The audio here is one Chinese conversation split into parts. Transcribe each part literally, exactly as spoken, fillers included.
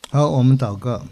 好，我们祷告。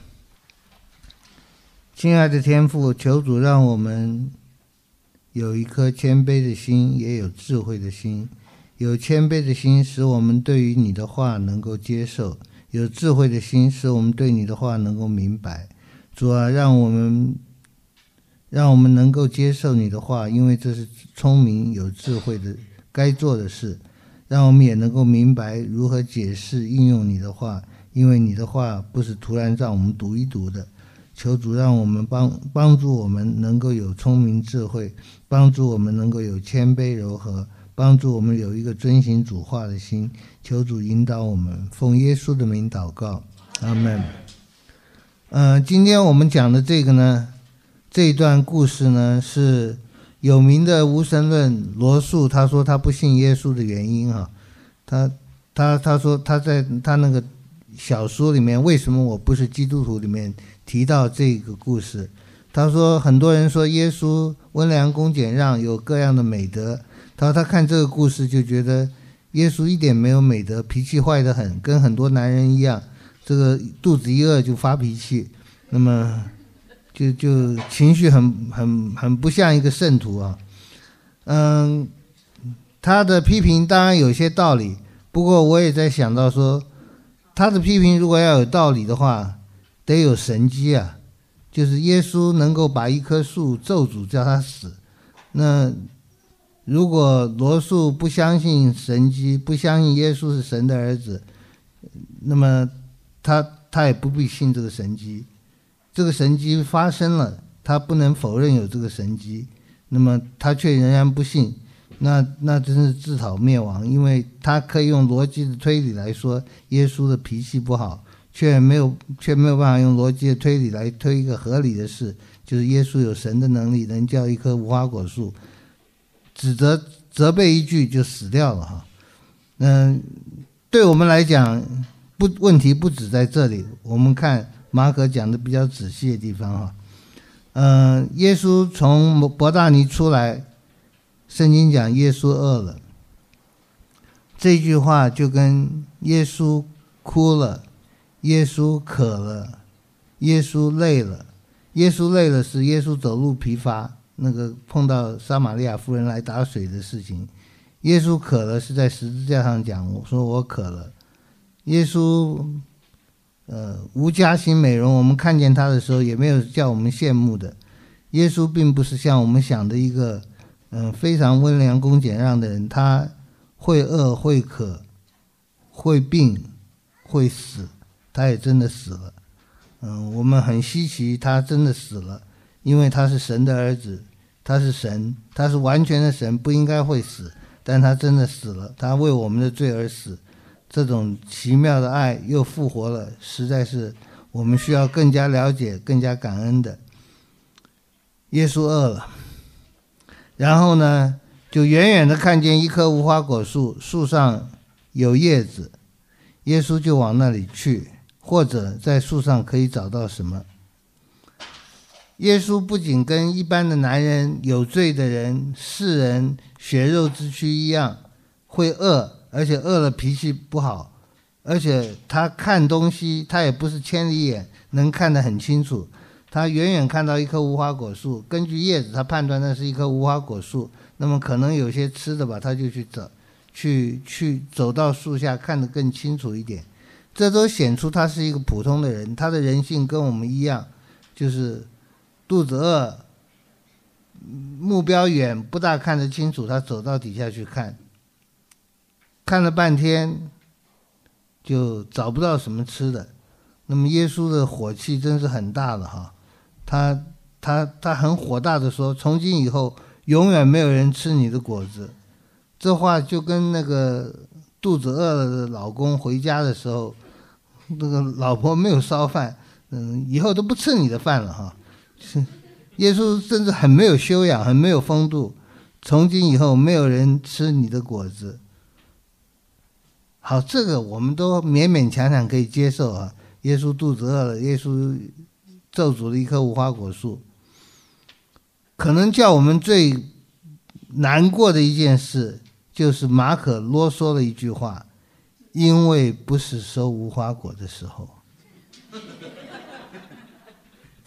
亲爱的天父，求主让我们有一颗谦卑的心，也有智慧的心。有谦卑的心，使我们对于你的话能够接受；有智慧的心，使我们对你的话能够明白。主啊，让我们让我们能够接受你的话，因为这是聪明有智慧的该做的事。让我们也能够明白如何解释应用你的话，因为你的话不是突然让我们读一读的。求主让我们帮帮助我们能够有聪明智慧，帮助我们能够有谦卑柔和，帮助我们有一个遵行主话的心。求主引导我们，奉耶稣的名祷告，阿们。呃，今天我们讲的这个呢，这一段故事呢，是有名的无神论罗素他说他不信耶稣的原因哈、啊，他他他说他在他那个小说里面，为什么我不是基督徒里面提到这个故事。他说很多人说耶稣温良恭俭让，有各样的美德。他说他看这个故事就觉得耶稣一点没有美德，脾气坏得很，跟很多男人一样，这个肚子一饿就发脾气，那么就就情绪很很很不像一个圣徒啊。嗯，他的批评当然有些道理，不过我也在想到说，他的批评如果要有道理的话，得有神迹啊，就是耶稣能够把一棵树咒诅叫他死。那如果罗素不相信神迹，不相信耶稣是神的儿子，那么他他也不必信这个神迹。这个神迹发生了，他不能否认有这个神迹，那么他却仍然不信，那那真是自讨灭亡。因为他可以用逻辑的推理来说耶稣的脾气不好，却没有却没有办法用逻辑的推理来推一个合理的事，就是耶稣有神的能力，能叫一棵无花果树指责责备一句就死掉了哈。嗯，对我们来讲，不问题不止在这里。我们看马可讲的比较仔细的地方哈。嗯，耶稣从伯大尼出来，圣经讲耶稣饿了，这句话就跟耶稣哭了，耶稣渴了，耶稣累了。耶稣累了是耶稣走路疲乏，那个碰到撒玛利亚妇人来打水的事情。耶稣渴了是在十字架上讲，我说我渴了。耶稣呃无家型美容，我们看见他的时候也没有叫我们羡慕的。耶稣并不是像我们想的一个嗯、呃、非常温良恭俭让的人，他会饿会渴会病会死，他也真的死了。嗯，我们很稀奇他真的死了，因为他是神的儿子，他是神，他是完全的神，不应该会死，但他真的死了，他为我们的罪而死。这种奇妙的爱又复活了，实在是我们需要更加了解更加感恩的。耶稣饿了，然后呢就远远的看见一棵无花果树，树上有叶子，耶稣就往那里去，或者在树上可以找到什么。耶稣不仅跟一般的男人、有罪的人、世人、血肉之躯一样会饿，而且饿了脾气不好，而且他看东西他也不是千里眼能看得很清楚，他远远看到一棵无花果树，根据叶子他判断那是一棵无花果树，那么可能有些吃的吧，他就去走去去走到树下看得更清楚一点。这都显出他是一个普通的人，他的人性跟我们一样，就是肚子饿，目标远不大看得清楚，他走到底下去看，看了半天就找不到什么吃的。那么耶稣的火气真是很大的哈，他他他很火大的说，从今以后永远没有人吃你的果子。这话就跟那个肚子饿了的老公回家的时候，那个老婆没有烧饭，嗯，以后都不吃你的饭了哈。耶稣甚至很没有修养，很没有风度，从今以后没有人吃你的果子。好，这个我们都勉勉强强可以接受啊。耶稣肚子饿了，耶稣咒诅了一棵无花果树。可能叫我们最难过的一件事，就是马可啰嗦了一句话，因为不是收无花果的时候。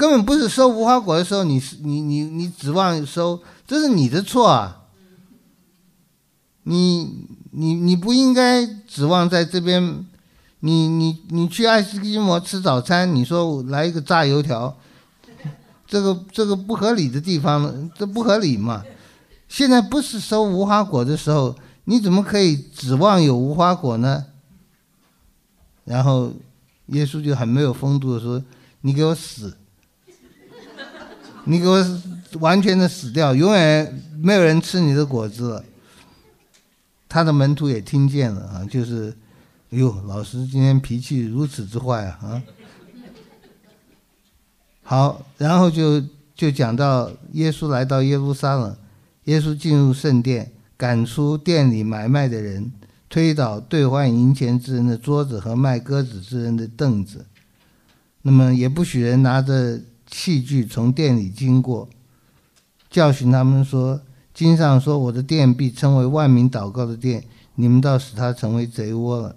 根本不是收无花果的时候，你你你你指望收，这是你的错啊！你你你不应该指望在这边，你你你去爱斯基摩吃早餐，你说来一个炸油条，这个这个不合理的地方，这不合理嘛？现在不是收无花果的时候，你怎么可以指望有无花果呢？然后耶稣就很没有风度的说：“你给我死！你给我完全的死掉，永远没有人吃你的果子了。”他的门徒也听见了啊，就是，哎呦，老师今天脾气如此之坏啊！啊好，然后就就讲到耶稣来到耶路撒冷，耶稣进入圣殿，赶出店里买卖的人，推倒兑换银钱之人的桌子和卖鸽子之人的凳子，那么也不许人拿着器具从店里经过，教训他们说，经上说我的殿必称为万民祷告的殿，你们倒使它成为贼窝了。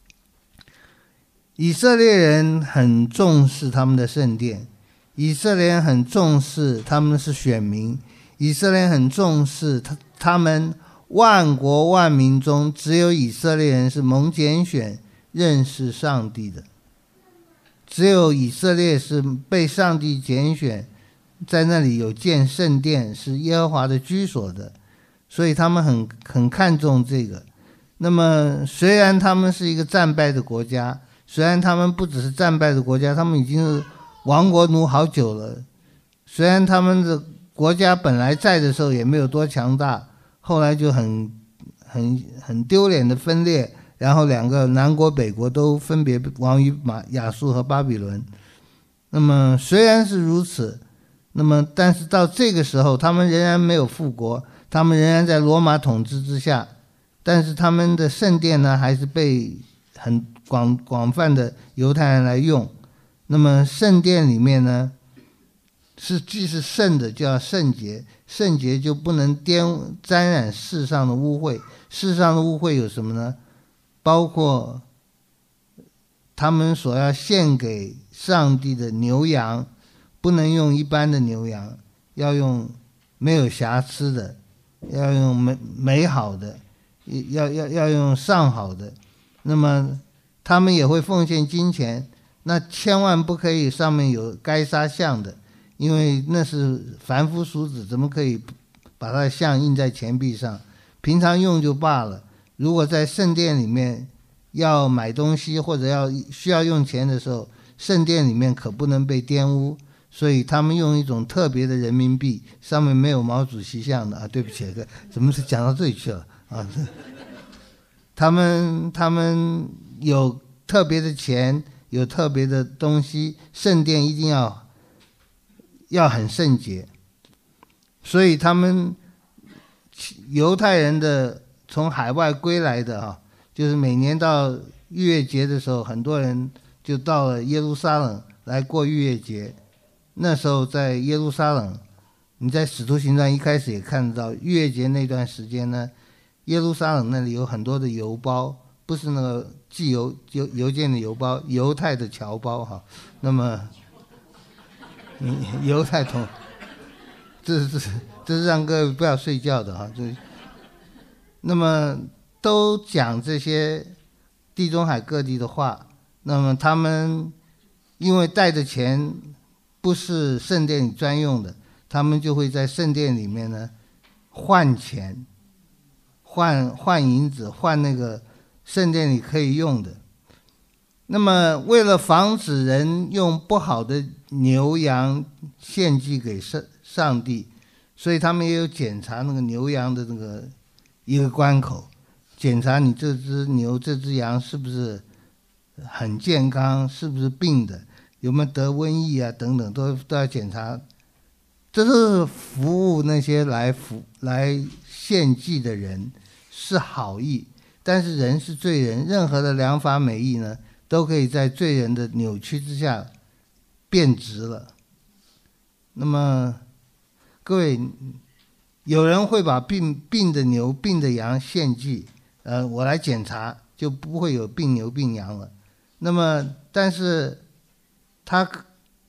以色列人很重视他们的圣殿，以色列人很重视他们是选民，以色列人很重视他他们万国万民中只有以色列人是蒙拣选认识上帝的，只有以色列是被上帝拣选，在那里有建圣殿，是耶和华的居所的，所以他们很很看重这个。那么虽然他们是一个战败的国家，虽然他们不只是战败的国家，他们已经是亡国奴好久了，虽然他们的国家本来在的时候也没有多强大，后来就很很很丢脸的分裂，然后两个南国北国都分别亡于马亚述和巴比伦。那么虽然是如此，那么但是到这个时候他们仍然没有复国，他们仍然在罗马统治之下，但是他们的圣殿呢还是被很广广泛的犹太人来用。那么圣殿里面呢是既是圣的就要圣洁，圣洁就不能沾沾染世上的污秽。世上的污秽有什么呢？包括他们所要献给上帝的牛羊，不能用一般的牛羊，要用没有瑕疵的，要用美美好的，要要要用上好的。那么他们也会奉献金钱，那千万不可以上面有该撒像的，因为那是凡夫俗子，怎么可以把他的像印在钱币上？平常用就罢了，如果在圣殿里面要买东西或者要需要用钱的时候，圣殿里面可不能被玷污，所以他们用一种特别的人民币，上面没有毛主席像的啊！对不起，怎么是讲到这里去了啊？他们他们有特别的钱，有特别的东西，圣殿一定要要很圣洁，所以他们犹太人的从海外归来的啊，就是每年到逾越节的时候，很多人就到了耶路撒冷来过逾越节。那时候在耶路撒冷，你在使徒行传一开始也看得到，逾越节那段时间呢，耶路撒冷那里有很多的邮包，不是那个寄邮邮邮件的邮包，犹太的侨胞哈。那么犹太同，这是这是让各位不要睡觉的哈。这那么都讲这些地中海各地的话，那么他们因为带的钱不是圣殿里专用的，他们就会在圣殿里面呢换钱，换换银子，换那个圣殿里可以用的。那么为了防止人用不好的牛羊献祭给上上帝，所以他们也有检查那个牛羊的那个一个关口，检查你这只牛这只羊是不是很健康，是不是病的，有没有得瘟疫啊等等，都都要检查。这是服务那些来服来献祭的人，是好意，但是人是罪人，任何的良法美意呢都可以在罪人的扭曲之下变质了。那么各位，有人会把病病的牛病的羊献祭，呃，我来检查就不会有病牛病羊了。那么但是他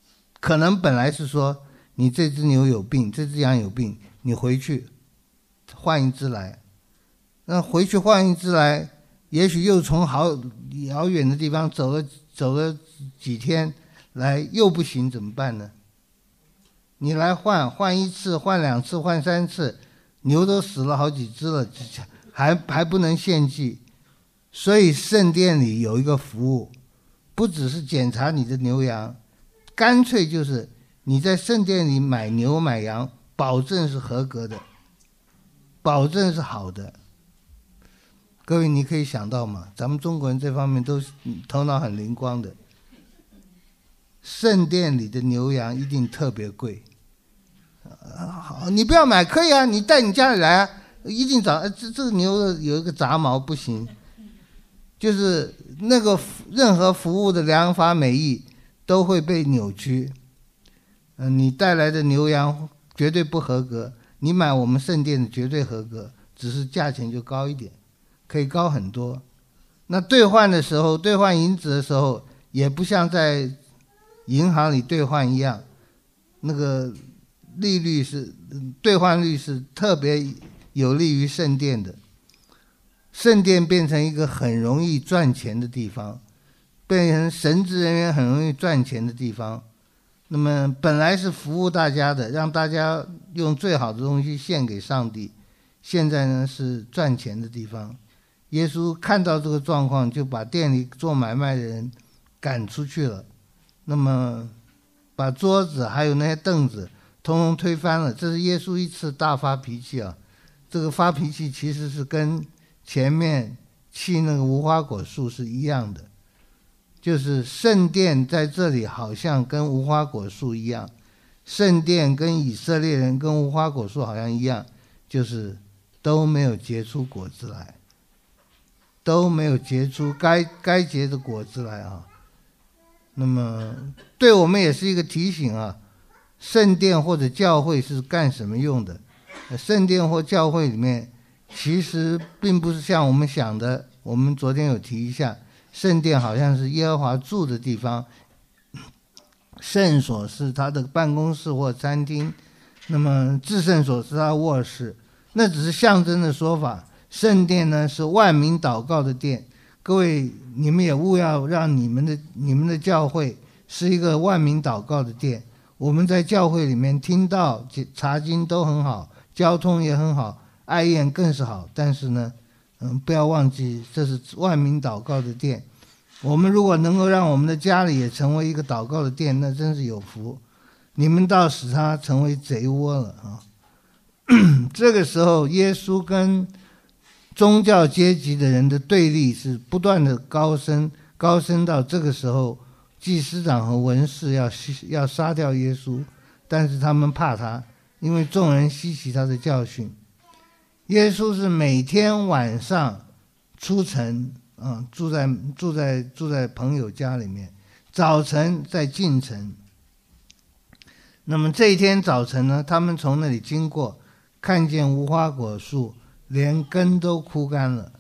可能本来是说你这只牛有病，这只羊有病，你回去换一只来，那回去换一只来，也许又从好遥远的地方走了走了几天来，又不行，怎么办呢？你来换换一次，换两次，换三次，牛都死了好几只了，还还不能献祭。所以圣殿里有一个服务，不只是检查你的牛羊，干脆就是你在圣殿里买牛买羊，保证是合格的，保证是好的。各位，你可以想到吗？咱们中国人这方面都是头脑很灵光的。圣殿里的牛羊一定特别贵。好，你不要买可以啊，你带你家里来啊，一定找这这个牛的有一个杂毛不行，就是那个任何服务的良法美意都会被扭曲。嗯、呃，你带来的牛羊绝对不合格，你买我们圣殿的绝对合格，只是价钱就高一点，可以高很多。那兑换的时候，兑换银子的时候，也不像在银行里兑换一样，那个利率是兑换率是特别有利于圣殿的。圣殿变成一个很容易赚钱的地方，变成神职人员很容易赚钱的地方。那么本来是服务大家的，让大家用最好的东西献给上帝，现在呢是赚钱的地方。耶稣看到这个状况，就把店里做买卖的人赶出去了，那么把桌子还有那些凳子统统推翻了。这是耶稣一次大发脾气啊！这个发脾气其实是跟前面弃那个无花果树是一样的，就是圣殿在这里好像跟无花果树一样，圣殿跟以色列人跟无花果树好像一样，就是都没有结出果子来，都没有结出该该结的果子来啊。那么对我们也是一个提醒啊，圣殿或者教会是干什么用的？圣殿或教会里面其实并不是像我们想的，我们昨天有提一下，圣殿好像是耶和华住的地方，圣所是他的办公室或餐厅，那么至圣所是他的卧室，那只是象征的说法。圣殿呢是万民祷告的殿，各位你们也务要让你们的你们的教会是一个万民祷告的殿。我们在教会里面听到查经都很好，交通也很好，爱宴更是好，但是呢嗯，不要忘记这是万民祷告的殿。我们如果能够让我们的家里也成为一个祷告的殿，那真是有福。你们倒使它成为贼窝了啊！这个时候耶稣跟宗教阶级的人的对立是不断的高升，高升到这个时候，祭司长和文士要要杀掉耶稣，但是他们怕他，因为众人稀奇他的教训。耶稣是每天晚上出城，嗯，住在住在住在朋友家里面，早晨再进城。那么这一天早晨呢，他们从那里经过，看见无花果树连根都枯干了。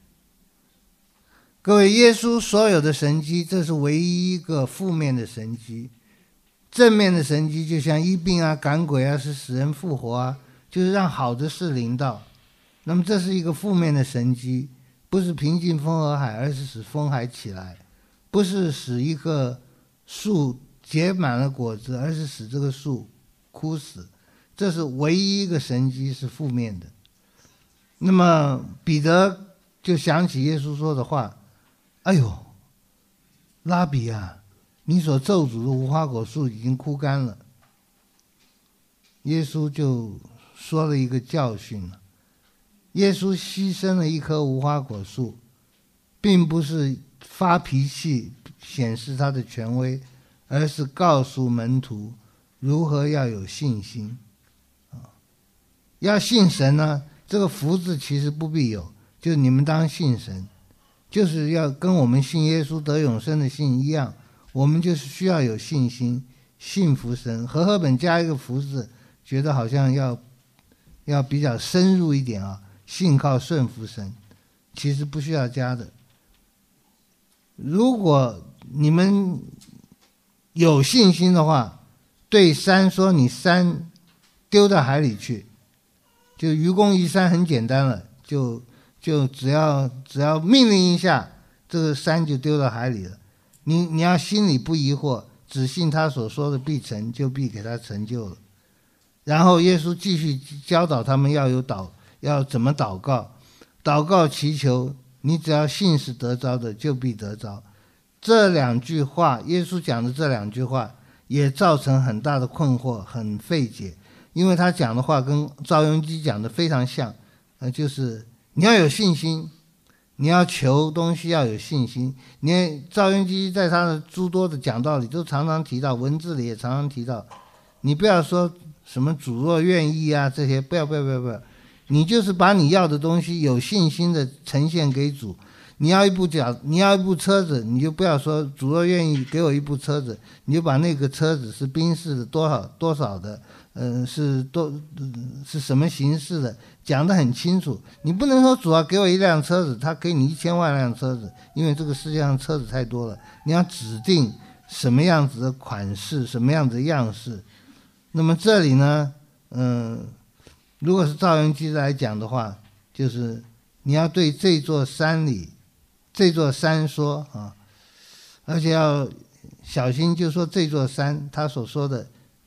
各位，耶稣所有的神迹，这是唯一一个负面的神迹。正面的神迹就像医病啊、赶鬼啊，是使人复活啊，就是让好的事临到。那么这是一个负面的神迹，不是平静风和海，而是使风海起来；不是使一个树结满了果子，而是使这个树枯死。这是唯一一个神迹是负面的。那么彼得就想起耶稣说的话，哎呦，拉比啊，你所咒诅的无花果树已经枯干了。耶稣就说了一个教训了，耶稣牺牲了一棵无花果树，并不是发脾气显示他的权威，而是告诉门徒如何要有信心。要信神呢，这个福字其实不必有，就是你们当信神，就是要跟我们信耶稣得永生的信一样，我们就是需要有信心，信服神。和合本加一个福字，觉得好像要要比较深入一点啊，信靠顺服神，其实不需要加的。如果你们有信心的话， 对山说你山丢到海里去，就愚公移山很简单了，就就只要只要命令一下，这个山就丢到海里了。你你要心里不疑惑，只信他所说的必成，就必给他成就了。然后耶稣继续教导他们要有祷，要怎么祷告，祷告祈求，你只要信是得着的，就必得着。这两句话，耶稣讲的这两句话也造成很大的困惑，很费解，因为他讲的话跟赵镕基讲的非常像，呃，就是你要有信心，你要求东西要有信心。你赵镕基在他的诸多的讲道里都常常提到，文字里也常常提到，你不要说什么主若愿意啊，这些不要不要不要不要，你就是把你要的东西有信心的呈现给主。你要一部脚，你要一部车子，你就不要说主若愿意给我一部车子，你就把那个车子是宾士的多少多少的，嗯、呃，是多、呃、是什么形式的，讲得很清楚。你不能说主要给我一辆车子，他给你一千万辆车子，因为这个世界上车子太多了。你要指定什么样子的款式，什么样子的样式。那么这里呢，嗯、呃，如果是赵镕基来讲的话，就是你要对这座山里。这座山说啊，而且要小心，就说这座山，他所说的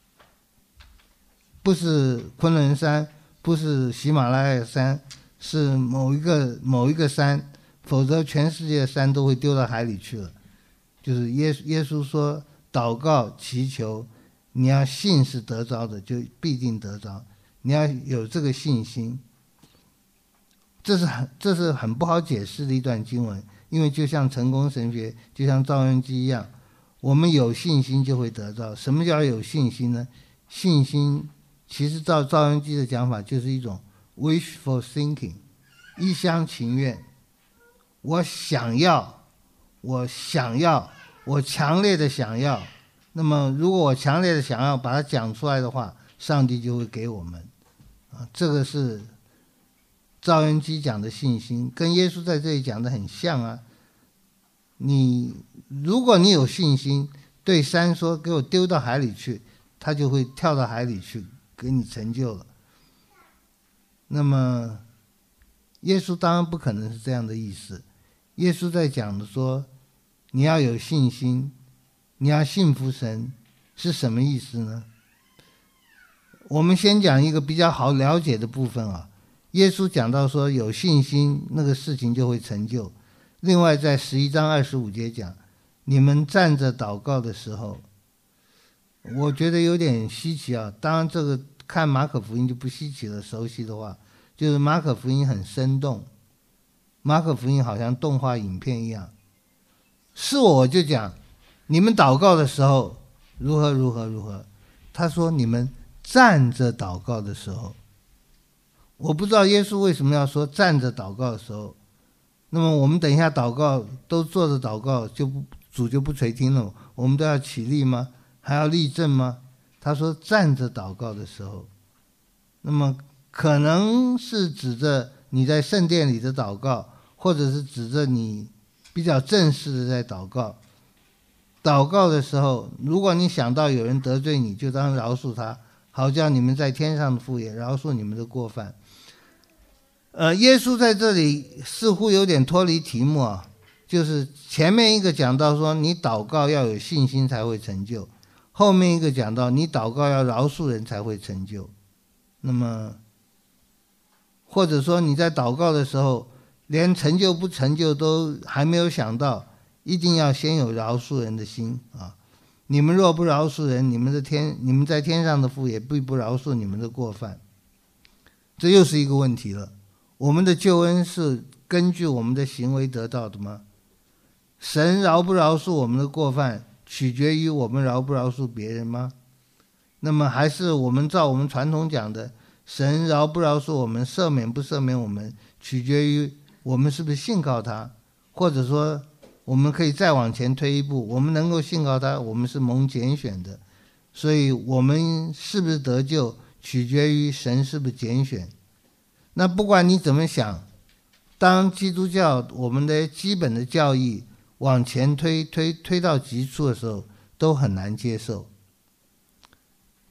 不是昆仑山，不是喜马拉雅山，是某一个某一个山，否则全世界的山都会丢到海里去了。就是耶耶稣说，祷告祈求，你要信是得着的，就必定得着，你要有这个信心。这是很这是很不好解释的一段经文。因为就像成功神学，就像赵镕基一样，我们有信心就会得到。什么叫有信心呢？信心其实照赵镕基的讲法，就是一种 wishful thinking， 一厢情愿。我想要，我想要，我强烈的想要。那么如果我强烈的想要把它讲出来的话，上帝就会给我们。啊，这个是赵镕基讲的信心，跟耶稣在这里讲的很像啊。你如果你有信心，对山说给我丢到海里去，他就会跳到海里去，给你成就了。那么耶稣当然不可能是这样的意思。耶稣在讲的说，你要有信心，你要信服神，是什么意思呢？我们先讲一个比较好了解的部分啊。耶稣讲到说有信心，那个事情就会成就。另外在十一章二十五节讲，你们站着祷告的时候，我觉得有点稀奇啊。当然这个看马可福音就不稀奇了，熟悉的话，就是马可福音很生动，马可福音好像动画影片一样。是我就讲，你们祷告的时候如何如何如何，他说你们站着祷告的时候，我不知道耶稣为什么要说站着祷告的时候。那么我们等一下祷告都坐着祷告，就不主就不垂听了，我们都要起立吗？还要立正吗？他说站着祷告的时候，那么可能是指着你在圣殿里的祷告，或者是指着你比较正式的在祷告。祷告的时候，如果你想到有人得罪你，就当饶恕他，好叫你们在天上的父也饶恕你们的过犯。呃，耶稣在这里似乎有点脱离题目啊，就是前面一个讲到说你祷告要有信心才会成就，后面一个讲到你祷告要饶恕人才会成就。那么或者说你在祷告的时候连成就不成就都还没有想到，一定要先有饶恕人的心啊！你们若不饶恕人，你们的天你们在天上的父也必不饶恕你们的过犯。这又是一个问题了。我们的救恩是根据我们的行为得到的吗？神饶不饶恕我们的过犯，取决于我们饶不饶恕别人吗？那么还是我们照我们传统讲的，神饶不饶恕我们，赦免不赦免我们，取决于我们是不是信靠他。或者说我们可以再往前推一步，我们能够信靠他，我们是蒙拣选的，所以我们是不是得救取决于神是不是拣选。那不管你怎么想，当基督教我们的基本的教义往前推推推到极处的时候，都很难接受。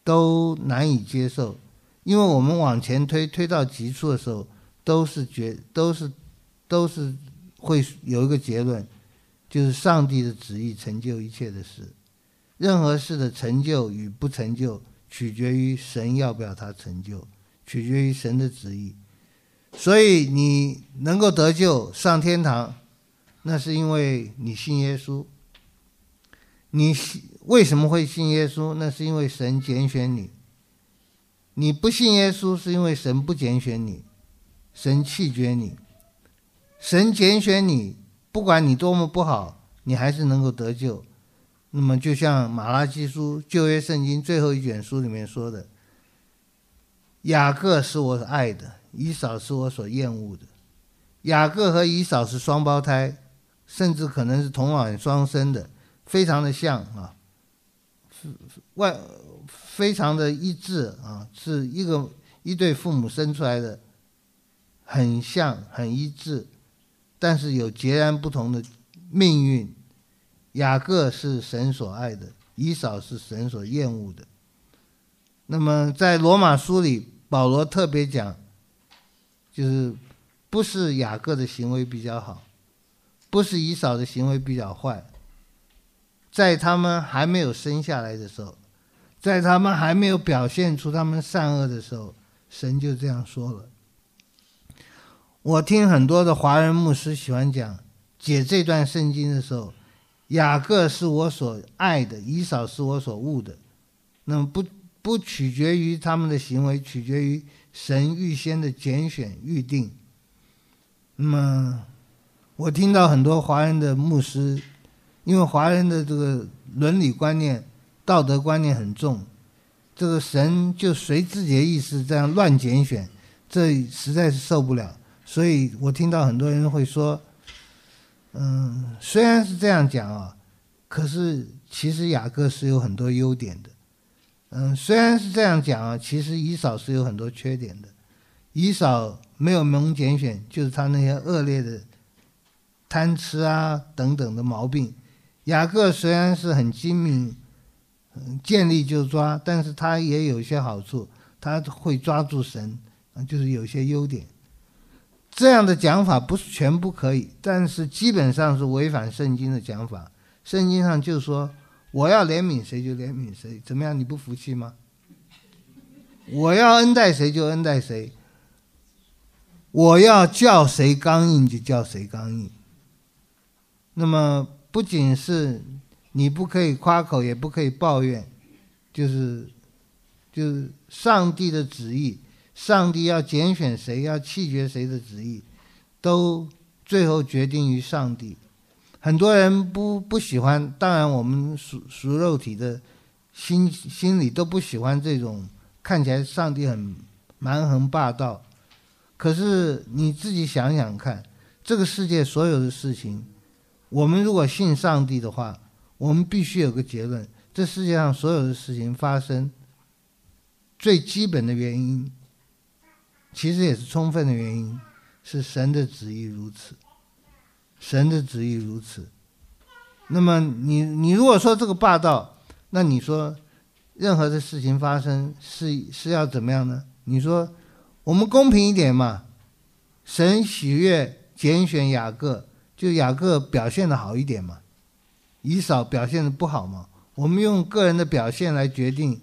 都难以接受，因为我们往前推，推到极处的时候，都是觉都是都是会有一个结论，就是上帝的旨意成就一切的事。任何事的成就与不成就，取决于神要不要它成就，取决于神的旨意。所以你能够得救上天堂，那是因为你信耶稣。你为什么会信耶稣？那是因为神拣选你。你不信耶稣，是因为神不拣选你，神弃绝你。神拣选你，不管你多么不好，你还是能够得救。那么就像马拉基书旧约圣经最后一卷书里面说的，雅各是我爱的，以扫是我所厌恶的。雅各和以扫是双胞胎，甚至可能是同卵双生的，非常的像啊，外非常的一致啊，是一个一对父母生出来的，很像很一致，但是有截然不同的命运。雅各是神所爱的，以扫是神所厌恶的。那么在罗马书里，保罗特别讲，就是不是雅各的行为比较好，不是以扫的行为比较坏，在他们还没有生下来的时候，在他们还没有表现出他们善恶的时候，神就这样说了。我听很多的华人牧师喜欢讲解这段圣经的时候，雅各是我所爱的，以扫是我所恶的。那么不不取决于他们的行为，取决于神预先的拣选预定。那么我听到很多华人的牧师，因为华人的这个伦理观念、道德观念很重，这个神就随自己的意思这样乱拣选，这实在是受不了。所以我听到很多人会说，嗯，虽然是这样讲啊，可是其实雅各是有很多优点的。嗯，虽然是这样讲啊，其实以扫是有很多缺点的。以扫没有蒙拣选，就是他那些恶劣的贪吃啊等等的毛病。雅各虽然是很精明，嗯，见利就抓，但是他也有一些好处，他会抓住神，就是有一些优点。这样的讲法不是全部可以，但是基本上是违反圣经的讲法。圣经上就说我要怜悯谁就怜悯谁，怎么样，你不服气吗？我要恩待谁就恩待谁，我要叫谁刚硬就叫谁刚硬。那么不仅是你不可以夸口，也不可以抱怨，就是就是上帝的旨意，上帝要拣选谁，要弃绝谁的旨意，都最后决定于上帝。很多人不不喜欢，当然我们属属肉体的心心里都不喜欢这种看起来上帝很蛮横霸道。可是你自己想想看，这个世界所有的事情，我们如果信上帝的话，我们必须有个结论，这世界上所有的事情发生，最基本的原因，其实也是充分的原因，是神的旨意如此，神的旨意如此。那么你你如果说这个霸道，那你说任何的事情发生是是要怎么样呢？你说我们公平一点嘛，神喜悦拣选雅各，就雅各表现的好一点嘛，以扫表现的不好嘛，我们用个人的表现来决定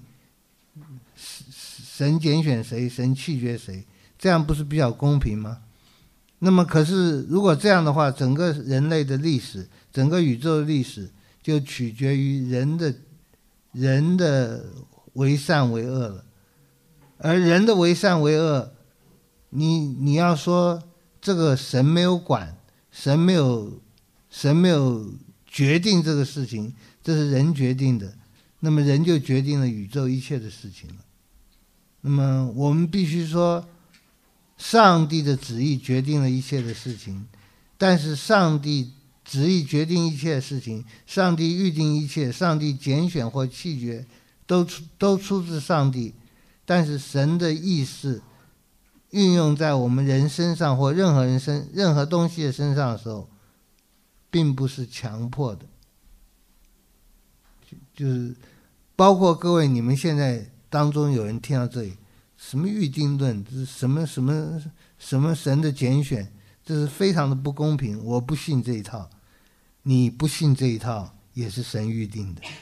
神拣选谁，神弃绝谁，这样不是比较公平吗？那么可是如果这样的话，整个人类的历史，整个宇宙的历史就取决于人的人的为善为恶了。而人的为善为恶，你你要说这个神没有管，神没有神没有决定这个事情，这是人决定的，那么人就决定了宇宙一切的事情了。那么我们必须说，上帝的旨意决定了一切的事情，但是上帝旨意决定一切的事情，上帝预定一切，上帝拣选或弃绝都出都出自上帝。但是神的意识运用在我们人身上或任何人身任何东西的身上的时候，并不是强迫的。就是包括各位你们现在当中有人听到这里，什么预定论，这是什么什么什么神的拣选，这是非常的不公平，我不信这一套。你不信这一套也是神预定的，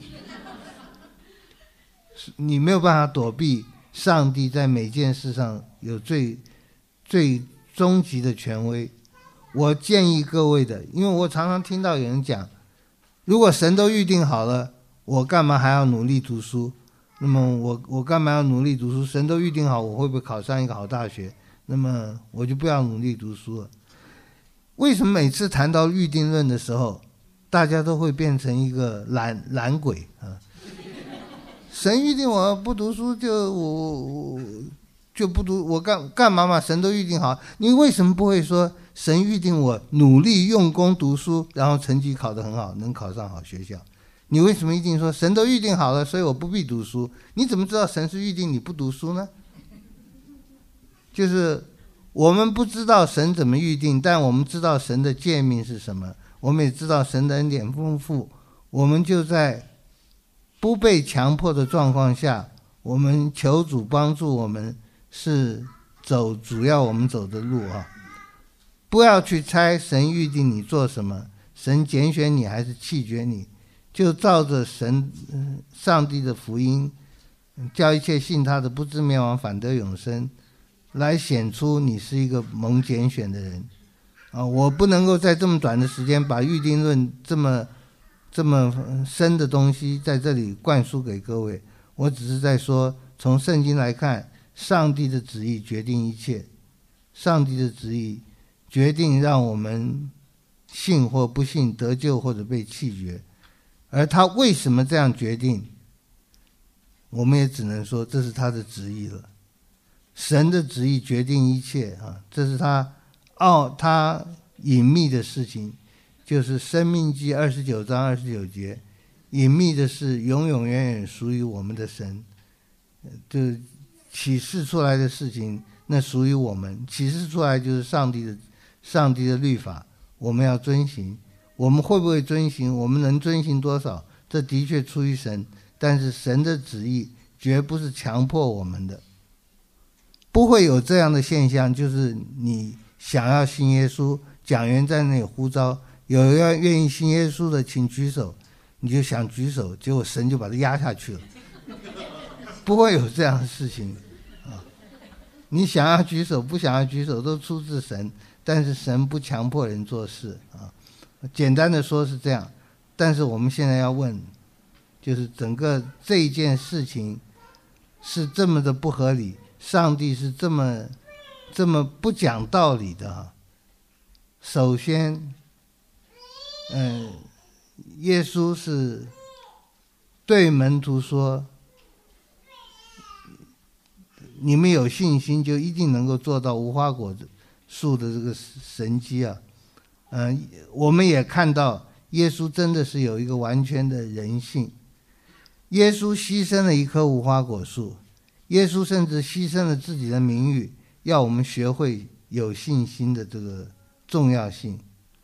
你没有办法躲避上帝在每件事上有最最终极的权威。我建议各位的，因为我常常听到有人讲，如果神都预定好了，我干嘛还要努力读书？那么我我干嘛要努力读书？神都预定好我会不会考上一个好大学，那么我就不要努力读书了。为什么每次谈到预定论的时候，大家都会变成一个懒懒鬼啊？神预定我不读书就我我就不读，我干干嘛嘛？神都预定好，你为什么不会说神预定我努力用功读书，然后成绩考得很好，能考上好学校？你为什么一定说神都预定好了，所以我不必读书？你怎么知道神是预定你不读书呢？就是我们不知道神怎么预定，但我们知道神的诫命是什么，我们也知道神的恩典丰富，我们就在不被强迫的状况下，我们求主帮助我们，是走主要我们走的路啊！不要去猜神预定你做什么，神拣选你还是弃绝你，就照着神上帝的福音，叫一切信他的不至灭亡，反得永生，来显出你是一个蒙拣选的人啊！我不能够在这么短的时间把预定论这么这么深的东西在这里灌输给各位，我只是在说，从圣经来看，上帝的旨意决定一切，上帝的旨意决定让我们信或不信，得救或者被弃绝，而他为什么这样决定，我们也只能说这是他的旨意了。神的旨意决定一切啊，这是他奥他隐秘的事情，就是申命记二十九章二十九节，隐秘的是永永远远属于我们的神，就启示出来的事情，那属于我们，启示出来就是上帝的上帝的律法，我们要遵行。我们会不会遵行，我们能遵行多少，这的确出于神，但是神的旨意绝不是强迫我们的。不会有这样的现象，就是你想要信耶稣，讲员在那里呼召，有人愿意信耶稣的请举手，你就想举手，结果神就把它压下去了。不会有这样的事情啊！你想要举手不想要举手都出自神，但是神不强迫人做事啊。简单的说是这样，但是我们现在要问，就是整个这一件事情是这么的不合理，上帝是这么这么不讲道理的啊。首先，嗯，耶稣是对门徒说，你们有信心就一定能够做到无花果树的这个神迹啊。嗯、呃，我们也看到耶稣真的是有一个完全的人性。耶稣牺牲了一棵无花果树，耶稣甚至牺牲了自己的名誉，要我们学会有信心的这个重要性。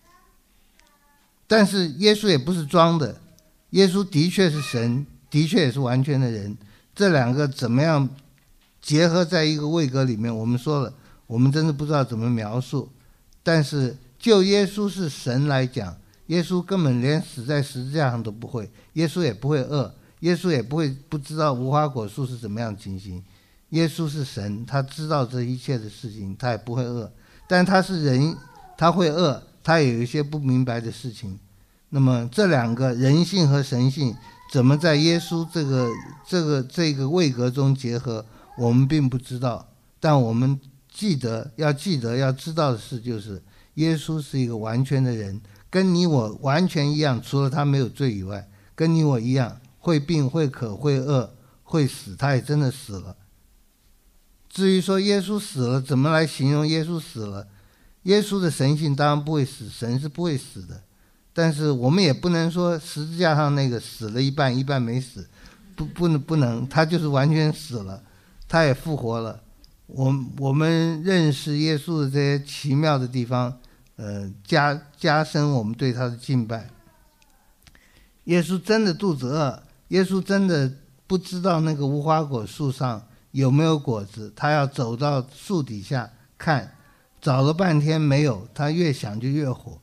但是耶稣也不是装的，耶稣的确是神，的确也是完全的人，这两个怎么样结合在一个位格里面，我们说了，我们真的不知道怎么描述。但是就耶稣是神来讲，耶稣根本连死在十字架上都不会，耶稣也不会饿，耶稣也不会不知道无花果树是怎么样情形。耶稣是神，他知道这一切的事情，他也不会饿。但他是人，他会饿，他也有一些不明白的事情。那么这两个人性和神性怎么在耶稣这个这个这个位格中结合，我们并不知道。但我们记得要记得要知道的事，就是耶稣是一个完全的人，跟你我完全一样，除了他没有罪以外，跟你我一样，会病会渴会饿会死，他也真的死了。至于说耶稣死了，怎么来形容耶稣死了？耶稣的神性当然不会死，神是不会死的。但是我们也不能说十字架上那个死了一半一半没死，不不能不能，他就是完全死了，他也复活了。我我们认识耶稣的这些奇妙的地方，呃，加加深我们对他的敬拜。耶稣真的肚子饿，耶稣真的不知道那个无花果树上有没有果子，他要走到树底下看，找了半天没有，他越想就越火，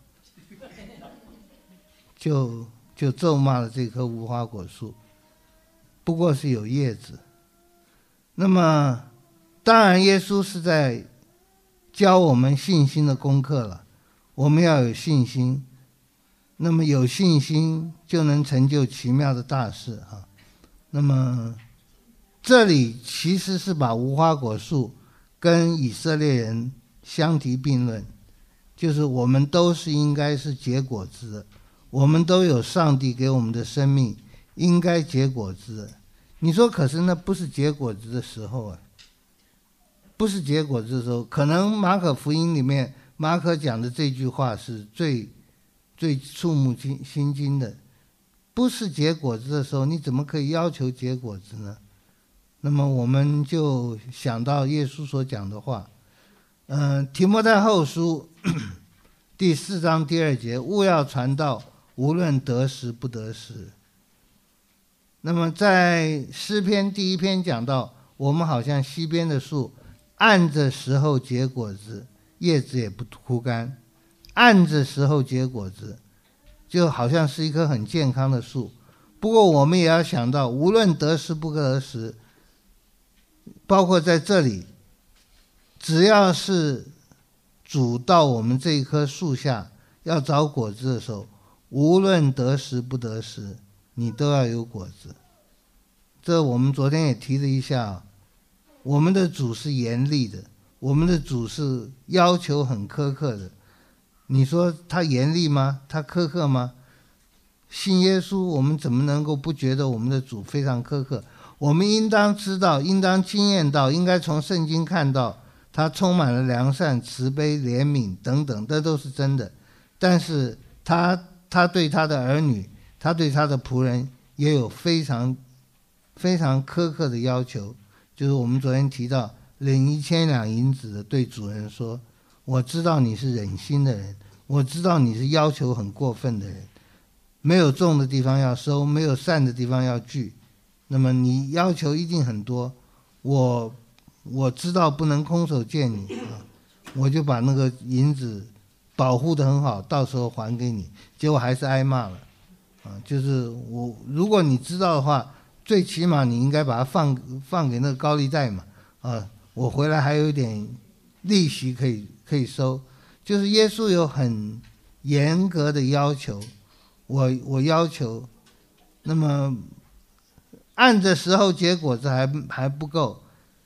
就就咒骂了这棵无花果树，不过是有叶子。那么当然耶稣是在教我们信心的功课了，我们要有信心，那么有信心就能成就奇妙的大事啊。那么这里其实是把无花果树跟以色列人相提并论，就是我们都是应该是结果子的，我们都有上帝给我们的生命，应该结果子的。你说可是那不是结果子的时候啊，不是结果子的时候，可能马可福音里面马可讲的这句话是最最触目心惊的，不是结果子的时候，你怎么可以要求结果子呢？那么我们就想到耶稣所讲的话，嗯、呃，提摩太后书第四章第二节，务要传道，无论得时不得时。那么在诗篇第一篇讲到，我们好像西边的树，按着时候结果子，叶子也不枯干，按着时候结果子，就好像是一棵很健康的树。不过我们也要想到，无论得时不得时，包括在这里，只要是主到我们这一棵树下要找果子的时候，无论得时不得时，你都要有果子。这我们昨天也提了一下，我们的主是严厉的，我们的主是要求很苛刻的。你说他严厉吗？他苛刻吗？信耶稣，我们怎么能够不觉得我们的主非常苛刻？我们应当知道，应当经验到，应该从圣经看到他充满了良善、慈悲、怜悯等等，这都是真的。但是他他对他的儿女，他对他的仆人也有非常非常苛刻的要求。就是我们昨天提到，领一千两银子的对主人说，我知道你是忍心的人，我知道你是要求很过分的人，没有种的地方要收，没有散的地方要聚，那么你要求一定很多，我我知道不能空手见你啊，我就把那个银子保护得很好，到时候还给你，结果还是挨骂了啊！就是我，如果你知道的话，最起码你应该把它放放给那个高利贷嘛啊！我回来还有一点利息可以可以收，就是耶稣有很严格的要求，我我要求，那么按着时候结果子还还不够，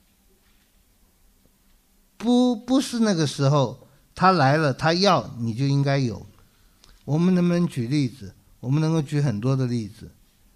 不不是那个时候他来了，他要你就应该有。我们能不能举例子？我们能够举很多的例子。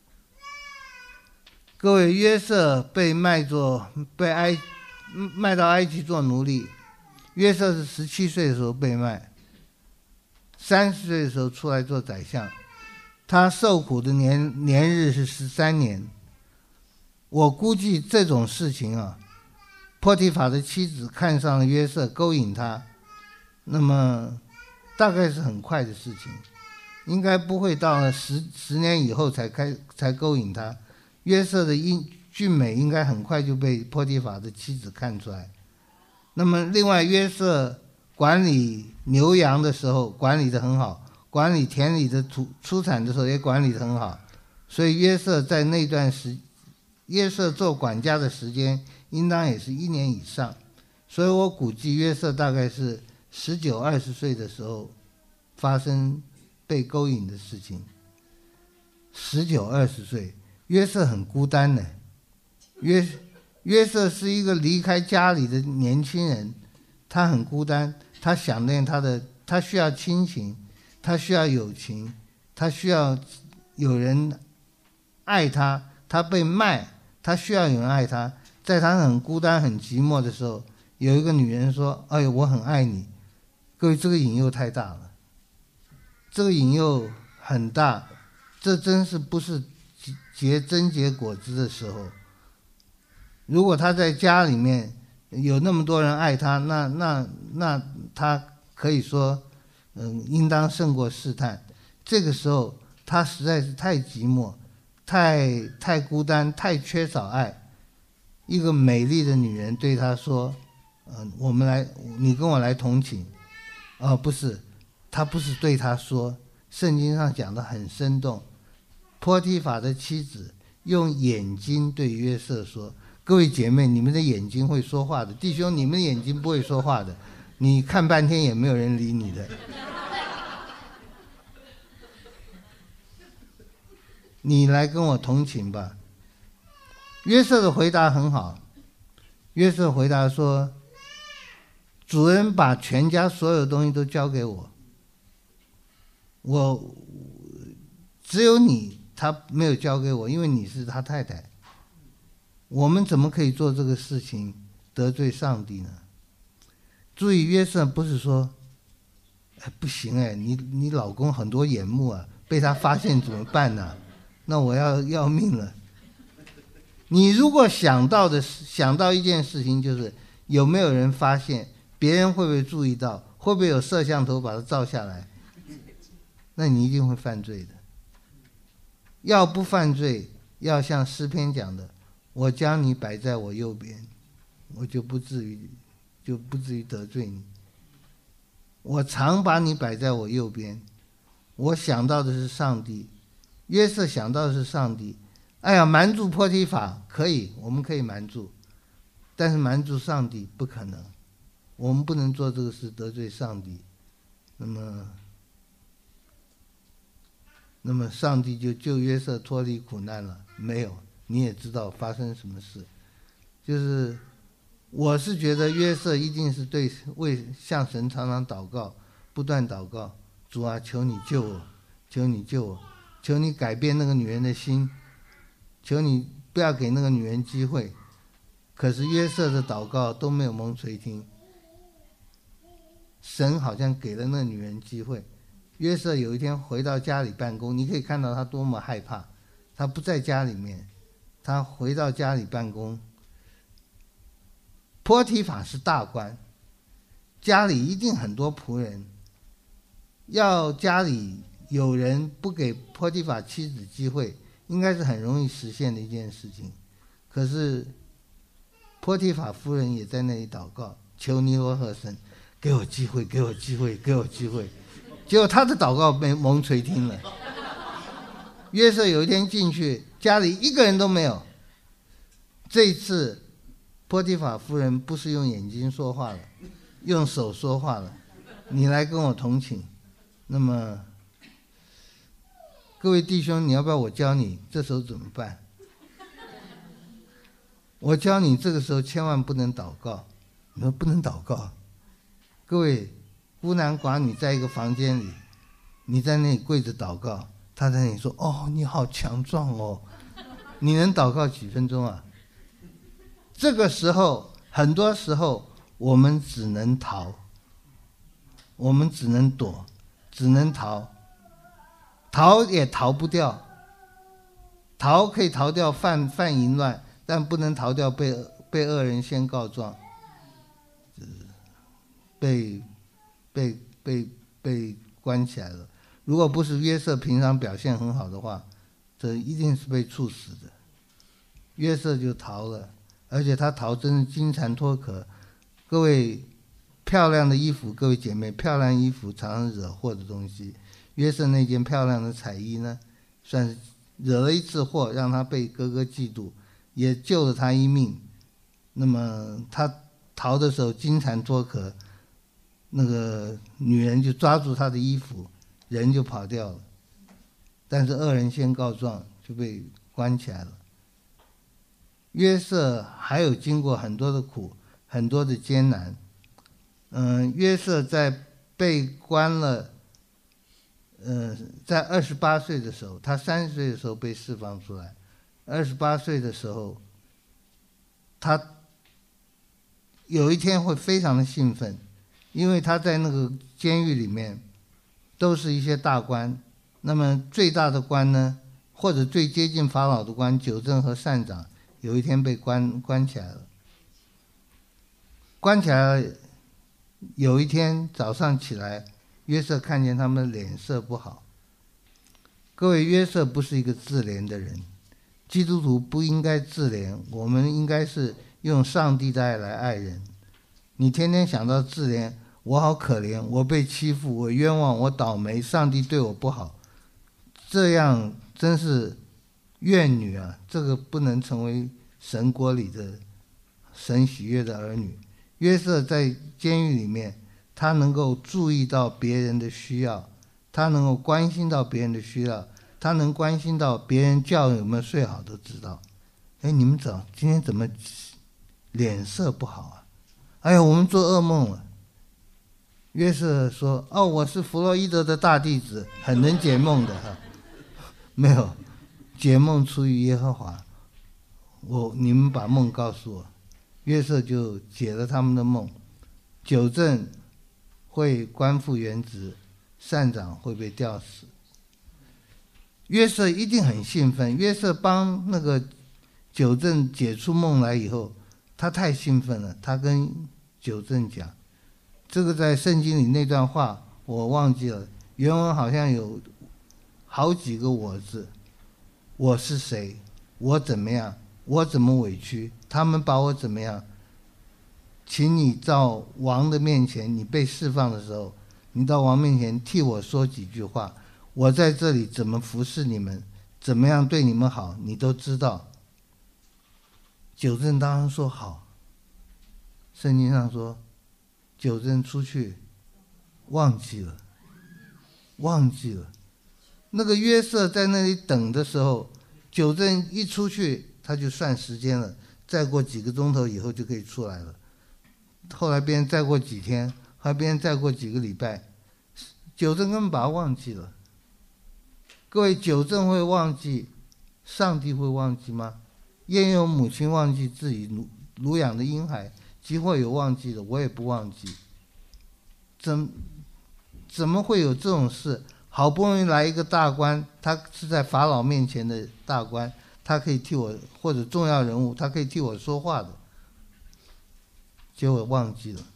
各位，约瑟被卖做被埃卖到埃及做奴隶，约瑟是十七岁的时候被卖，三十岁的时候出来做宰相，他受苦的年年日是十三年。我估计这种事情啊，波提法的妻子看上了约瑟，勾引他，那么大概是很快的事情，应该不会到了十十年以后才开才勾引他。约瑟的英俊美应该很快就被波提法的妻子看出来。那么另外，约瑟管理牛羊的时候管理得很好，管理田里的土出产的时候也管理得很好，所以约瑟在那段时约瑟做管家的时间应当也是一年以上，所以我估计约瑟大概是十九二十岁的时候发生被勾引的事情。十九二十岁，约瑟很孤单的，约约瑟是一个离开家里的年轻人，他很孤单，他想念他的，他需要亲情，他需要友情，他需要有人爱他，他被卖，他需要有人爱他。在他很孤单很寂寞的时候，有一个女人说，哎呦，我很爱你。各位，这个引诱太大了，这个引诱很大，这真是不是结真结果子的时候。如果他在家里面有那么多人爱他，那那那他可以说嗯，应当胜过试探。这个时候他实在是太寂寞， 太太孤单，太缺少爱。一个美丽的女人对他说：“嗯、呃，我们来，你跟我来同寝。”哦，不是，他不是对他说，圣经上讲的很生动。波提法的妻子用眼睛对约瑟说：“各位姐妹，你们的眼睛会说话的，弟兄，你们的眼睛不会说话的，你看半天也没有人理你的。你来跟我同寝吧。”约瑟的回答很好，约瑟回答说：“主人把全家所有东西都交给我，我只有你他没有交给我，因为你是他太太。我们怎么可以做这个事情得罪上帝呢？”注意，约瑟不是说：“哎，不行哎，你你老公很多眼目啊，被他发现怎么办呢？那我要要命了。”你如果想到的想到一件事情，就是有没有人发现，别人会不会注意到，会不会有摄像头把它照下来，那你一定会犯罪的。要不犯罪，要像诗篇讲的：“我将你摆在我右边，我就不至于就不至于得罪你。我常把你摆在我右边。”我想到的是上帝，约瑟想到的是上帝。哎呀，瞒住波提法可以，我们可以瞒住，但是瞒住上帝不可能，我们不能做这个事得罪上帝。那么，那么上帝就救约瑟脱离苦难了？没有，你也知道发生什么事。就是我是觉得约瑟一定是对为向神常常祷告，不断祷告：“主啊，求你救我，求你救我，求你改变那个女人的心。求你不要给那个女人机会。”可是约瑟的祷告都没有蒙垂听，神好像给了那个女人机会。约瑟有一天回到家里办公，你可以看到他多么害怕。他不在家里面，他回到家里办公。波提法是大官，家里一定很多仆人，要家里有人不给波提法妻子机会，应该是很容易实现的一件事情。可是波提法夫人也在那里祷告：“求尼罗河神给我机会，给我机会，给我机会。”结果他的祷告被蒙垂听了。约瑟有一天进去，家里一个人都没有。这一次波提法夫人不是用眼睛说话了，用手说话了：“你来跟我同寝。”那么各位弟兄，你要不要我教你这时候怎么办？我教你这个时候千万不能祷告。你说不能祷告？各位孤男寡女在一个房间里，你在那里跪着祷告，他在那里说：“哦，你好强壮哦。”你能祷告几分钟啊？这个时候，很多时候我们只能逃，我们只能躲，只能逃，逃也逃不掉。逃可以逃掉犯犯淫乱，但不能逃掉被被恶人先告状，被被被被关起来了。如果不是约瑟平常表现很好的话，这一定是被处死的。约瑟就逃了，而且他逃真是金蝉脱壳。各位，漂亮的衣服，各位姐妹，漂亮衣服常常惹祸的东西。约瑟那件漂亮的彩衣呢，算是惹了一次祸，让他被哥哥嫉妒，也救了他一命。那么他逃的时候金蝉脱壳，那个女人就抓住他的衣服，人就跑掉了。但是恶人先告状，就被关起来了。约瑟还有经过很多的苦，很多的艰难。嗯，约瑟在被关了，呃，在二十八岁的时候，他三十岁的时候被释放出来。二十八岁的时候，他有一天会非常的兴奋，因为他在那个监狱里面都是一些大官。那么最大的官呢，或者最接近法老的官，九正和善长，有一天被关关起来了。关起来了，有一天早上起来，约瑟看见他们脸色不好。各位，约瑟不是一个自怜的人， 基督徒不应该自怜，我们应该是用上帝的爱来爱人。你天天想到自怜，我好可怜，我被欺负，我冤枉，我倒霉，上帝对我不好，这样真是怨女啊！这个不能成为神国里的神喜悦的儿女。约瑟在监狱里面，他能够注意到别人的需要，他能够关心到别人的需要，他能关心到别人觉有没有睡好都知道。哎，你们怎今天怎么脸色不好啊？哎呀，我们做噩梦了。约瑟说：“哦，我是弗洛伊德的大弟子，很能解梦的哈。”没有，解梦出于耶和华。我你们把梦告诉我。约瑟就解了他们的梦，九正会官复原职，善长会被吊死。约瑟一定很兴奋。约瑟帮那个九正解出梦来以后，他太兴奋了，他跟九正讲，这个在圣经里那段话我忘记了，原文好像有好几个我字。我是谁？我怎么样？我怎么委屈？他们把我怎么样？请你到王的面前，你被释放的时候，你到王面前替我说几句话。我在这里怎么服侍你们，怎么样对你们好，你都知道。九正当然说好。圣经上说，九正出去忘记了，忘记了。那个约瑟在那里等的时候，九正一出去，他就算时间了，再过几个钟头以后就可以出来了。后来别人再过几天，后来别人再过几个礼拜，九正根本把他忘记了。各位，九正会忘记，上帝会忘记吗？焉有母亲忘记自己乳乳养的婴孩？即或有忘记的，我也不忘记。怎怎么会有这种事？好不容易来一个大官，他是在法老面前的大官，他可以替我，或者重要人物，他可以替我说话的，结果忘记了。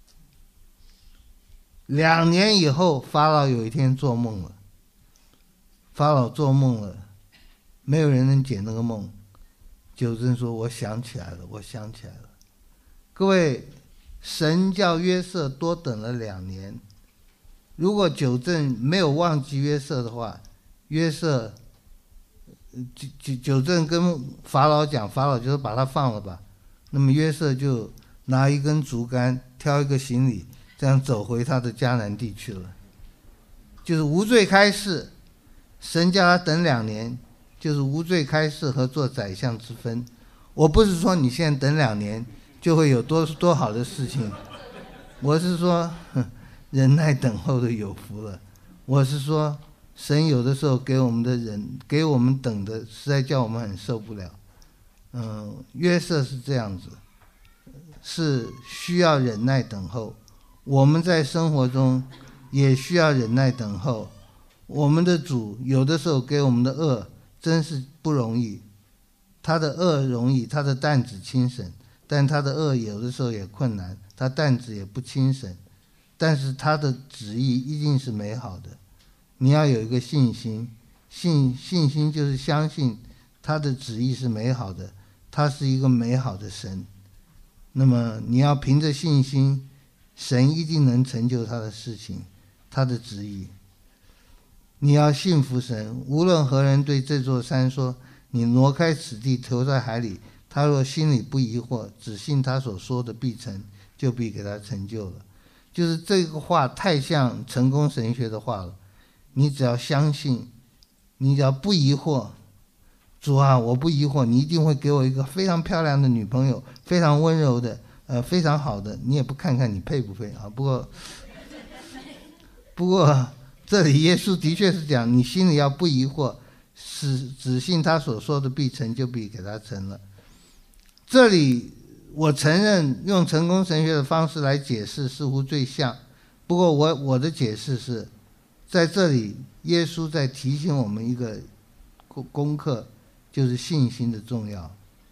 两年以后，法老有一天做梦了。法老做梦了，没有人能解那个梦。九正说：“我想起来了，我想起来了。”各位，神叫约瑟多等了两年。如果九正没有忘记约瑟的话，约瑟九九九正跟法老讲，法老就说把他放了吧。那么约瑟就拿一根竹竿，挑一个行李，这样走回他的迦南地去了。就是无罪开释，神叫他等两年，就是无罪开释和做宰相之分。我不是说你现在等两年就会有多多好的事情，我是说忍耐等候的有福了。我是说神有的时候给我们的人给我们等的实在叫我们很受不了。嗯，约瑟是这样子，是需要忍耐等候。我们在生活中也需要忍耐等候。我们的主有的时候给我们的恶真是不容易，他的恶容易，他的担子轻省，但他的恶有的时候也困难，他担子也不轻省，但是他的旨意一定是美好的。你要有一个信心，信信心就是相信他的旨意是美好的，他是一个美好的神。那么你要凭着信心，神一定能成就他的事情，他的旨意。你要信服神，无论何人对这座山说，你挪开此地投在海里，他若心里不疑惑，只信他所说的必成，就必给他成就了。就是这个话太像成功神学的话了。你只要相信，你只要不疑惑，主啊，我不疑惑，你一定会给我一个非常漂亮的女朋友，非常温柔的，呃，非常好的，你也不看看你配不配啊？不过，不过这里耶稣的确是讲，你心里要不疑惑，只只信他所说的必成，就必给他成了。这里我承认用成功神学的方式来解释似乎最像，不过我我的解释是，在这里耶稣在提醒我们一个功课，就是信心的重要。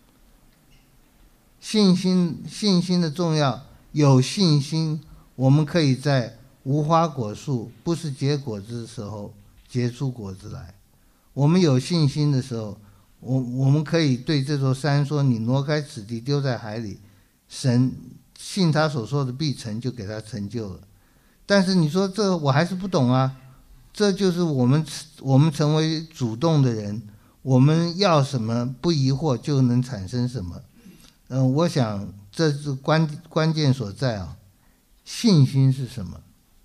信心信心的重要，有信心我们可以在无花果树不是结果子的时候结出果子来。我们有信心的时候， 我我们可以对这座山说，你挪开此地，丢在海里，神信他所说的必成，就给他成就了。但是你说这我还是不懂啊，这就是我们我们成为主动的人，我们要什么不疑惑就能产生什么。嗯、呃，我想这是关关键所在啊。信心是什么？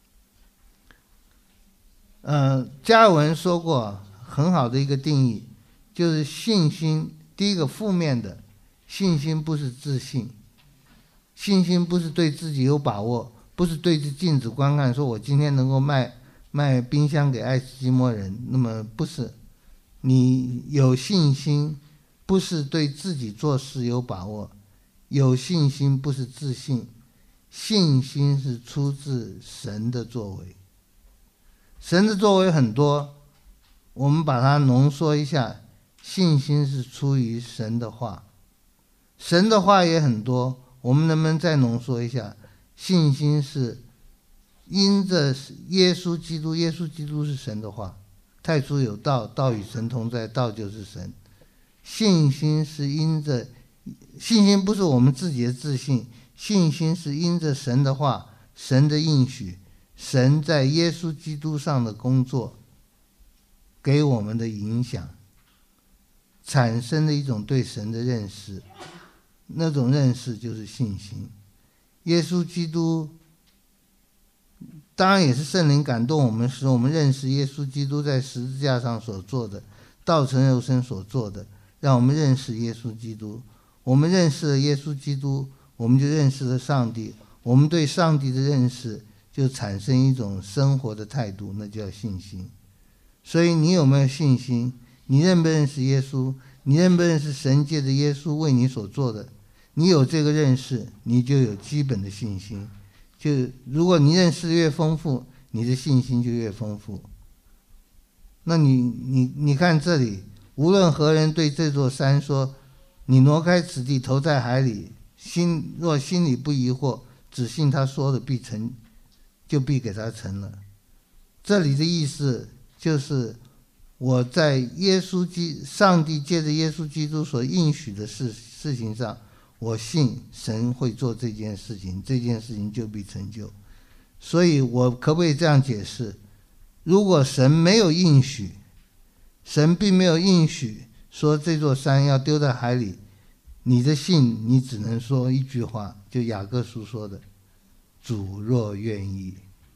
呃，加尔文说过很好的一个定义，就是信心，第一个负面的，信心不是自信，信心不是对自己有把握，不是对着镜子观看说我今天能够卖卖冰箱给爱斯基摩人，那么不是。你有信心不是对自己做事有把握，有信心不是自信，信心是出自神的作为。神的作为很多，我们把它浓缩一下，信心是出于神的话。神的话也很多，我们能不能再浓缩一下？信心是因着耶稣基督，耶稣基督是神的话，太初有道，道与神同在，道就是神。信心是因着，信心不是我们自己的自信，信心是因着神的话，神的应许，神在耶稣基督上的工作给我们的影响，产生的一种对神的认识，那种认识就是信心。耶稣基督当然也是圣灵感动我们，使我们认识耶稣基督在十字架上所做的，道成肉身所做的，让我们认识耶稣基督。我们认识了耶稣基督，我们就认识了上帝，我们对上帝的认识就产生一种生活的态度，那叫信心。所以你有没有信心？你认不认识耶稣？你认不认识神借着耶稣为你所做的？你有这个认识，你就有基本的信心。就如果你认识越丰富，你的信心就越丰富。那你你你看这里，无论何人对这座山说，你挪开此地，投在海里，心若心里不疑惑，只信他说的必成，就必给他成了。这里的意思就是我在耶稣基上帝借着耶稣基督所应许的事事情上，我信神会做这件事情，这件事情就必成就。所以我可不可以这样解释？如果神没有应许，神并没有应许说这座山要丢在海里，你的信你只能说一句话，就雅各书说的，主若愿意。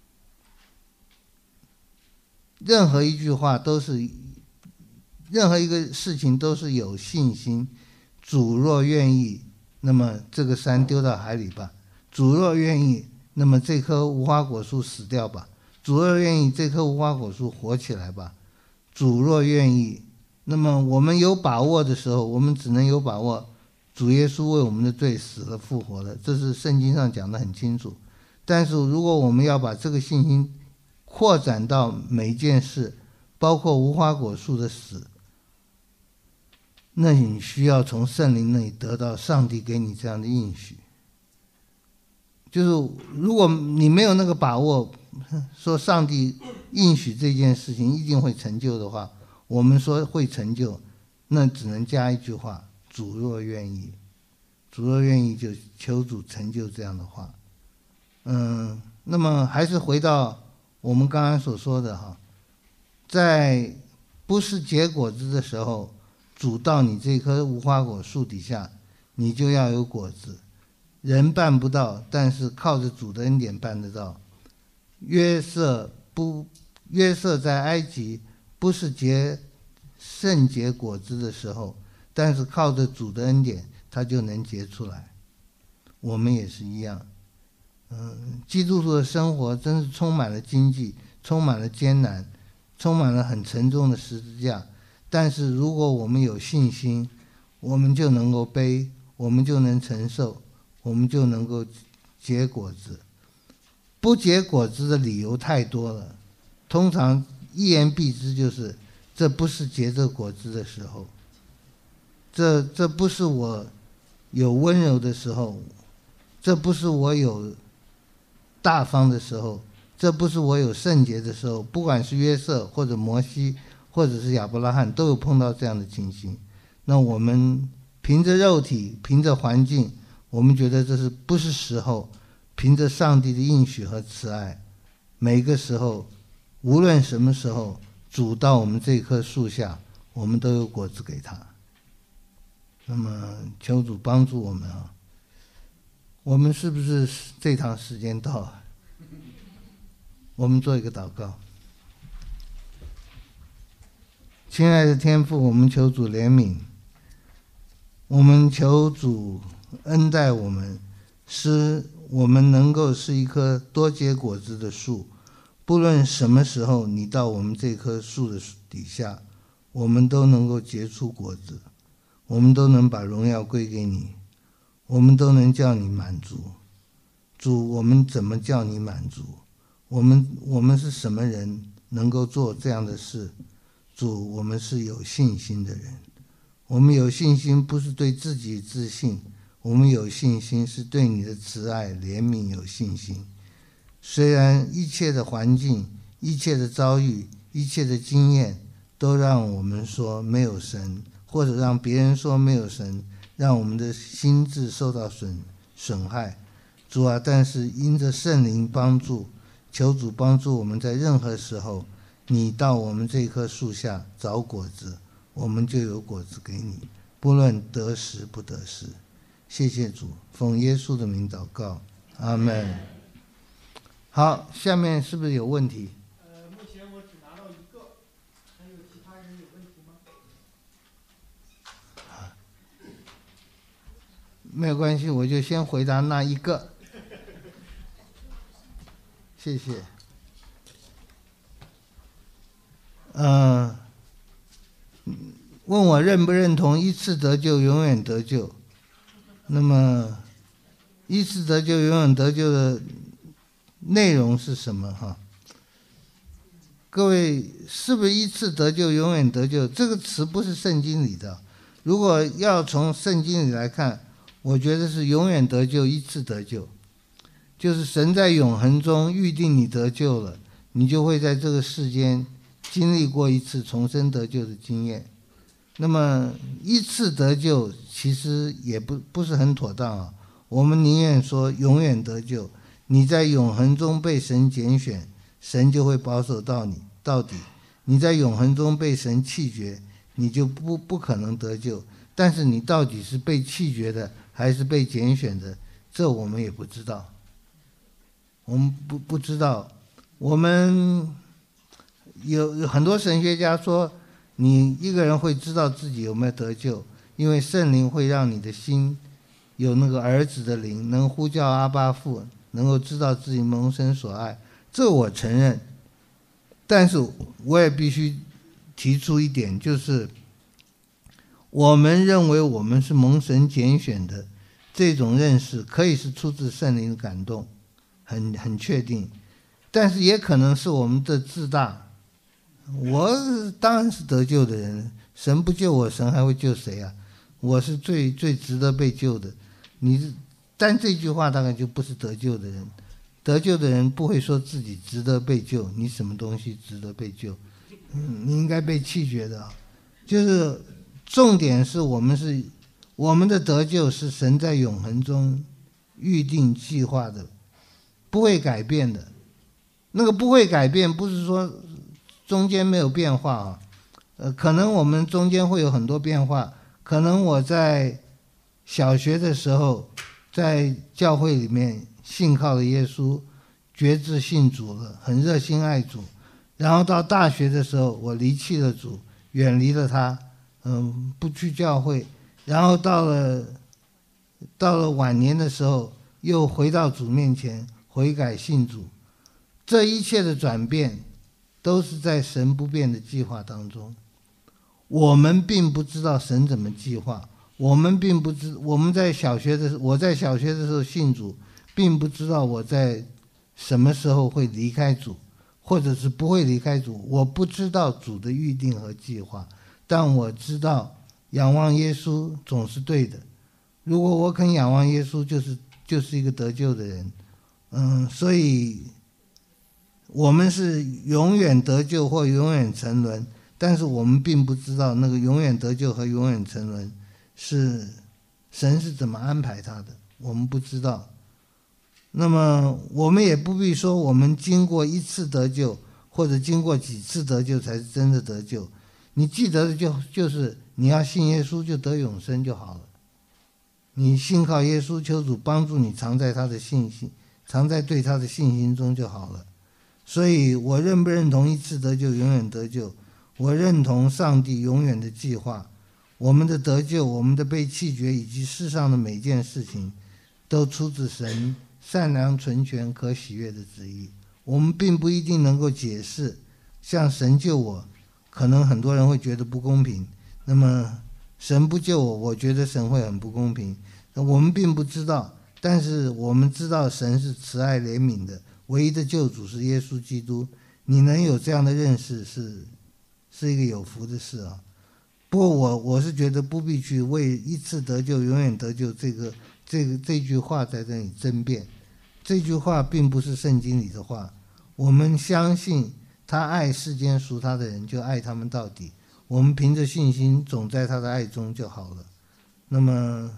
任何一句话都是，任何一个事情都是有信心，主若愿意，那么这个山丢到海里吧；主若愿意，那么这棵无花果树死掉吧；主若愿意，这棵无花果树活起来吧；主若愿意，那么我们有把握的时候，我们只能有把握，主耶稣为我们的罪死了复活了，这是圣经上讲得很清楚。但是如果我们要把这个信心扩展到每一件事，包括无花果树的死，那你需要从圣灵那里得到上帝给你这样的应许。就是如果你没有那个把握，说上帝应许这件事情一定会成就的话，我们说会成就，那只能加一句话，主若愿意。主若愿意，就求主成就这样的话。嗯，那么还是回到我们刚刚所说的哈，在不是结果子的时候，主到你这棵无花果树底下，你就要有果子。人办不到，但是靠着主的恩典办得到。约瑟不，约瑟在埃及不是结圣结果子的时候，但是靠着主的恩典，他就能结出来。我们也是一样。嗯，基督徒的生活真是充满了荆棘，充满了艰难，充满了很沉重的十字架。但是如果我们有信心，我们就能够背，我们就能承受，我们就能够结果子。不结果子的理由太多了，通常一言蔽之就是这不是结这果子的时候，这这不是我有温柔的时候，这不是我有大方的时候，这不是我有圣洁的时候。不管是约瑟或者摩西或者是亚伯拉罕，都有碰到这样的情形。 那我们凭着肉体，凭着环境，我们觉得这是不是时候？凭着上帝的应许和慈爱，每个时候，无论什么时候，主到我们这棵树下，我们都有果子给他。那么求主帮助我们啊！我们是不是这堂时间到了？我们做一个祷告。亲爱的天父，我们求主怜悯，我们求主恩待我们，使我们能够是一棵多结果子的树。不论什么时候你到我们这棵树的底下，我们都能够结出果子，我们都能把荣耀归给你，我们都能叫你满足。主，我们怎么叫你满足？我们我们是什么人能够做这样的事？主，我们是有信心的人。我们有信心不是对自己自信，我们有信心是对你的慈爱怜悯有信心。虽然一切的环境，一切的遭遇，一切的经验都让我们说没有神，或者让别人说没有神，让我们的心智受到损损害。主啊，但是因着圣灵帮助，求主帮助我们在任何时候，你到我们这棵树下找果子，我们就有果子给你，不论得时不得时。谢谢主，奉耶稣的名祷告，阿们。好，下面是不是有问题？ 呃，目前我只拿到一个，还有其他人有问题吗？ 没有关系，我就先回答那一个。谢谢。嗯、呃，问我认不认同一次得救永远得救？那么，一次得救永远得救的内容是什么？哈，各位，是不是一次得救永远得救？这个词不是圣经里的。如果要从圣经里来看，我觉得是永远得救，一次得救。就是神在永恒中预定你得救了，你就会在这个世间经历过一次重生得救的经验。那么一次得救其实也不不是很妥当啊。我们宁愿说永远得救，你在永恒中被神拣选，神就会保守到你到底。你在永恒中被神弃绝，你就不不可能得救。但是你到底是被弃绝的还是被拣选的，这我们也不知道。我们不不知道。我们有有很多神学家说，你一个人会知道自己有没有得救，因为圣灵会让你的心有那个儿子的灵，能呼叫阿爸父，能够知道自己蒙神所爱。这我承认，但是我也必须提出一点，就是我们认为我们是蒙神拣选的这种认识，可以是出自圣灵的感动，很很确定，但是也可能是我们的自大。我当然是得救的人，神不救我，神还会救谁啊？我是最最值得被救的。你但这句话大概就不是得救的人。得救的人不会说自己值得被救，你什么东西值得被救？嗯，你应该被弃绝的。就是重点是我们是我们的得救是神在永恒中预定计划的，不会改变的。那个不会改变不是说中间没有变化啊，呃，可能我们中间会有很多变化。可能我在小学的时候在教会里面信靠了耶稣，决志信主了，很热心爱主。然后到大学的时候，我离弃了主，远离了他，嗯，不去教会。然后到了到了晚年的时候，又回到主面前悔改信主。这一切的转变都是在神不变的计划当中。我们并不知道神怎么计划，我们并不知我们在小学的我在小学的时候信主，并不知道我在什么时候会离开主，或者是不会离开主。我不知道主的预定和计划，但我知道仰望耶稣总是对的。如果我肯仰望耶稣，就是就是一个得救的人。嗯，所以我们是永远得救或永远沉沦， 但是我们并不知道那个永远得救和永远沉沦是神是怎么安排他的，我们不知道。那么我们也不必说我们经过一次得救或者经过几次得救才是真的得救，你记得的就就是你要信耶稣就得永生就好了。你信靠耶稣，求主帮助你常在他的信心，常在对他的信心中就好了。所以我认不认同一次得救永远得救？我认同上帝永远的计划，我们的得救，我们的被弃绝，以及世上的每件事情都出自神善良纯全可喜悦的旨意。我们并不一定能够解释，像神救我，可能很多人会觉得不公平，那么神不救我，我觉得神会很不公平。我们并不知道，但是我们知道神是慈爱怜悯的，唯一的救主是耶稣基督。你能有这样的认识是是一个有福的事啊。不过我我是觉得不必去为一次得救永远得救这个这个这句话在这里争辩。这句话并不是圣经里的话，我们相信他爱世间属他的人，就爱他们到底。我们凭着信心总在他的爱中就好了。那么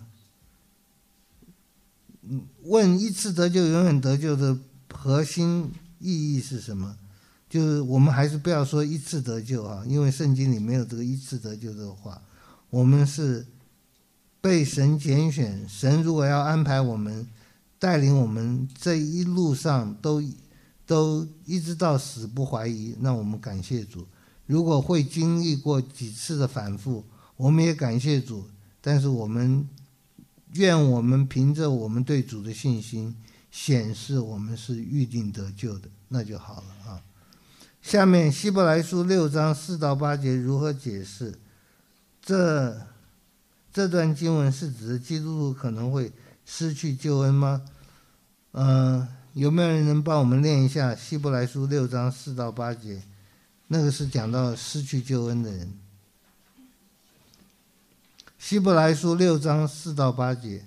问一次得救永远得救的核心意义是什么？就是我们还是不要说一次得救啊，因为圣经里没有这个一次得救这个话。我们是被神拣选，神如果要安排我们带领我们这一路上都都一直到死不怀疑，那我们感谢主。如果会经历过几次的反复，我们也感谢主，但是我们愿我们凭着我们对主的信心显示我们是预定得救的，那就好了啊。下面希伯来书六章四到八节如何解释？这这段经文是指基督徒可能会失去救恩吗？嗯、呃，有没有人能帮我们念一下希伯来书六章四到八节？那个是讲到失去救恩的人。希伯来书六章四到八节。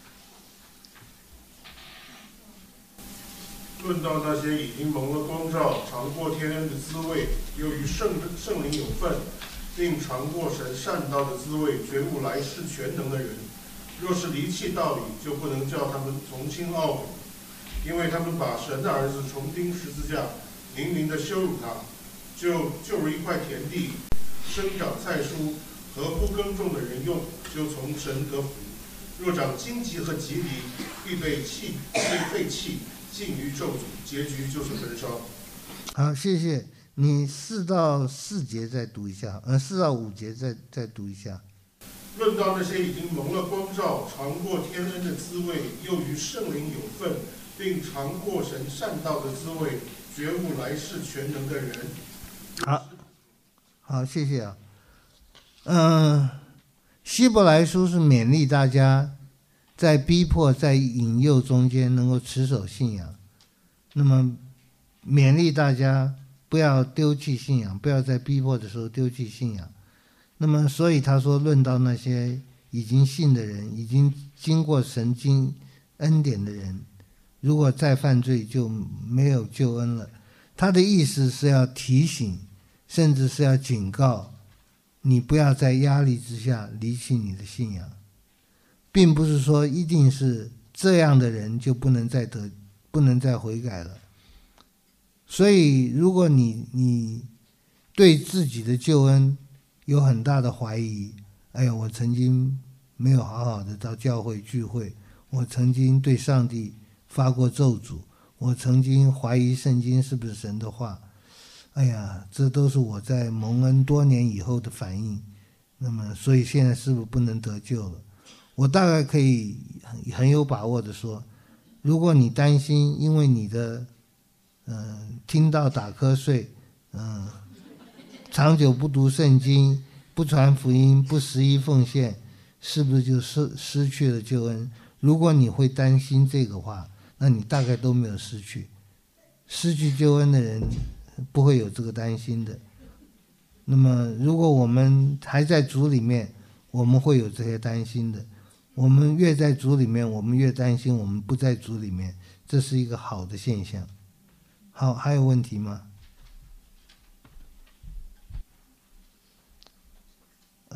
论到那些已经蒙了光照、尝过天恩的滋味，又与圣圣灵有份，并尝过神善道的滋味，觉悟来世全能的人，若是离弃道理，就不能叫他们从轻懊悔，因为他们把神的儿子重钉十字架，明明的羞辱他，就就如一块田地，生长菜蔬，合乎耕种的人用，就从神得福；若长荆棘和棘藜，必被弃，被废弃，尽于咒诅，结局就是焚烧。 好，谢谢你。四到四节再读一下，呃，四到五节再再读一下。 论到那些已经蒙了光照、尝过天恩的滋味，又与圣灵有份，并尝过神善道的滋味，觉悟来世全能的人。 好，好，谢谢啊。嗯、呃，希伯来书是勉励大家在逼迫、在引诱中间能够持守信仰，那么勉励大家不要丢弃信仰，不要在逼迫的时候丢弃信仰。那么所以他说，论到那些已经信的人，已经经过神经恩典的人，如果再犯罪就没有救恩了。他的意思是要提醒，甚至是要警告你，不要在压力之下离弃你的信仰，并不是说一定是这样的人就不能再得，不能再悔改了。所以如果你你对自己的救恩有很大的怀疑，哎呀，我曾经没有好好的到教会聚会，我曾经对上帝发过咒诅，我曾经怀疑圣经是不是神的话，哎呀，这都是我在蒙恩多年以后的反应。那么所以现在是不是不能得救了？我大概可以很有把握的说，如果你担心因为你的嗯、呃、听到打瞌睡，嗯、呃长久不读圣经，不传福音，不十一奉献，是不是就失失去了救恩？如果你会担心这个话，那你大概都没有失去。失去救恩的人不会有这个担心的。那么如果我们还在主里面，我们会有这些担心的。我们越在主里面，我们越担心我们不在主里面，这是一个好的现象。好，还有问题吗？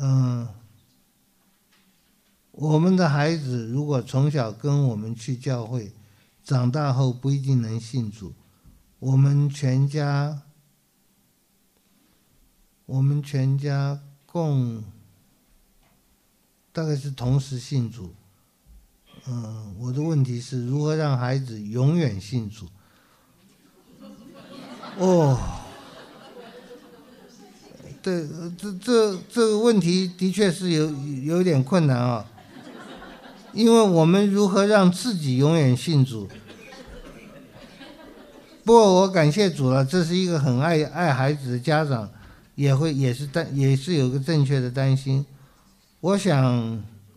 嗯，我们的孩子如果从小跟我们去教会，长大后不一定能信主。我们全家，我们全家共大概是同时信主。嗯，我的问题是如何让孩子永远信主？哦，对，这这这个问题的确是有有点困难啊，因为我们如何让自己永远信主？不过我感谢主了，这是一个很爱爱孩子的家长，也会也是担也是有个正确的担心。我想，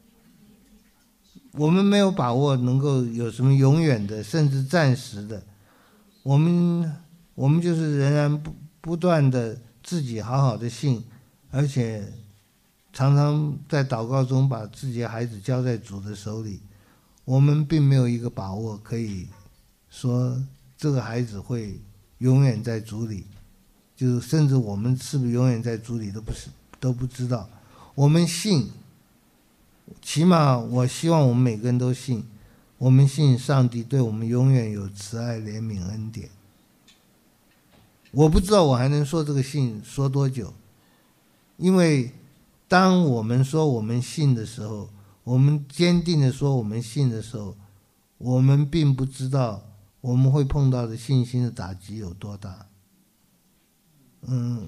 我们没有把握能够有什么永远的，甚至暂时的。我们我们就是仍然不不断的自己好好的信，而且常常在祷告中把自己的孩子交在主的手里。我们并没有一个把握可以说这个孩子会永远在主里，就甚至我们是不是永远在主里都不是都不知道。我们信，起码我希望我们每个人都信，我们信上帝对我们永远有慈爱、怜悯、恩典。我不知道我还能说这个信说多久，因为当我们说我们信的时候，我们坚定的说我们信的时候，我们并不知道我们会碰到的信心的打击有多大。嗯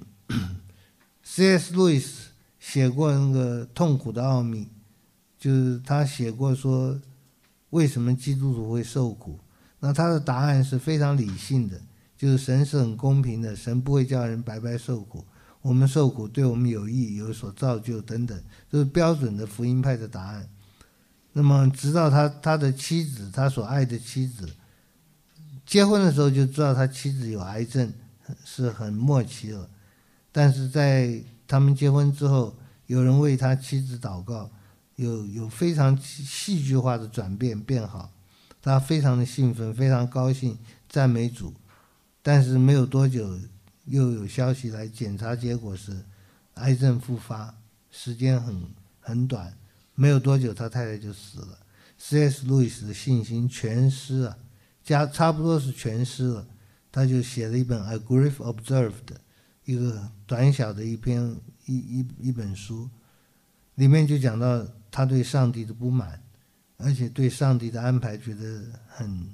C S 路易斯写过那个痛苦的奥秘，就是他写过说为什么基督徒会受苦，那他的答案是非常理性的，就是神是很公平的，神不会叫人白白受苦，我们受苦对我们有益，有所造就等等，这是标准的福音派的答案。那么直到他他的妻子，他所爱的妻子结婚的时候就知道他妻子有癌症，是很末期了，但是在他们结婚之后，有人为他妻子祷告，有有非常戏剧化的转变变好，他非常的兴奋，非常高兴，赞美主。但是没有多久又有消息来，检查结果是癌症复发，时间很很短，没有多久他太太就死了。 C S 路易斯的信心全失了，加差不多是全失了，他就写了一本 A Grief Observed， 一个短小的一篇一一一本书，里面就讲到他对上帝的不满，而且对上帝的安排觉得很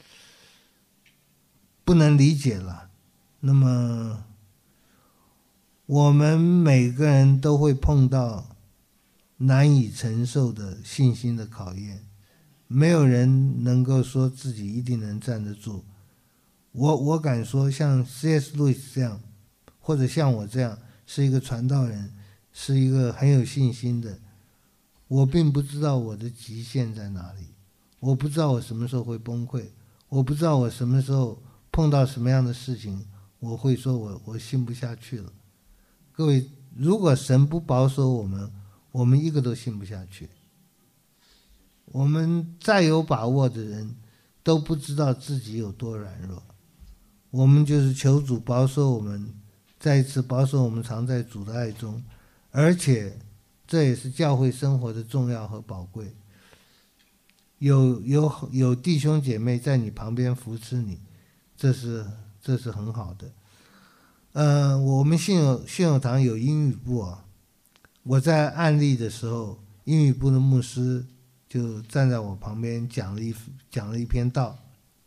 不能理解了。那么我们每个人都会碰到难以承受的信心的考验，没有人能够说自己一定能站得住。我我敢说，像 C S 路易斯这样，或者像我这样是一个传道人，是一个很有信心的，我并不知道我的极限在哪里，我不知道我什么时候会崩溃，我不知道我什么时候碰到什么样的事情我会说我我信不下去了。各位，如果神不保守我们，我们一个都信不下去。我们再有把握的人都不知道自己有多软弱。我们就是求主保守我们，再一次保守我们常在主的爱中，而且这也是教会生活的重要和宝贵。有有有弟兄姐妹在你旁边扶持你，这是这是很好的。呃，我们信友信友堂有英语部啊，我在案例的时候，英语部的牧师就站在我旁边讲了一讲了一篇道。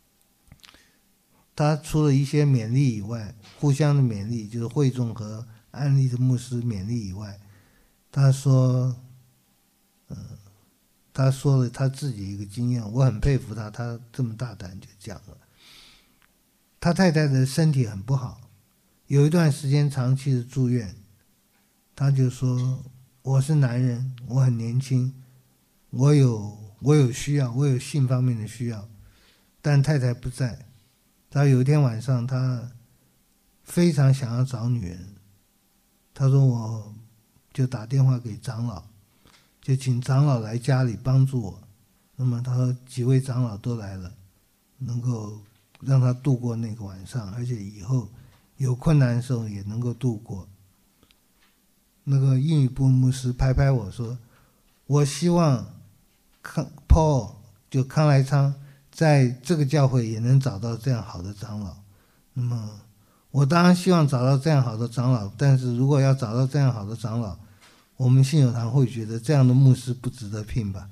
他除了一些勉励以外，互相的勉励，就是会众和案例的牧师勉励以外，他说，呃，他说了他自己一个经验，我很佩服他，他这么大胆就讲了。他太太的身体很不好，有一段时间长期的住院，他就说，我是男人，我很年轻，我有我有需要，我有性方面的需要，但太太不在。他有一天晚上，他非常想要找女人，他说我就打电话给长老，就请长老来家里帮助我。那么他说几位长老都来了，能够让他度过那个晚上，而且以后有困难的时候也能够度过。 那个英语部牧师拍拍我说，我希望康 Paul 就康来昌在这个教会也能找到这样好的长老。那么我当然希望找到这样好的长老，但是如果要找到这样好的长老，我们信友堂会觉得这样的牧师不值得聘吧。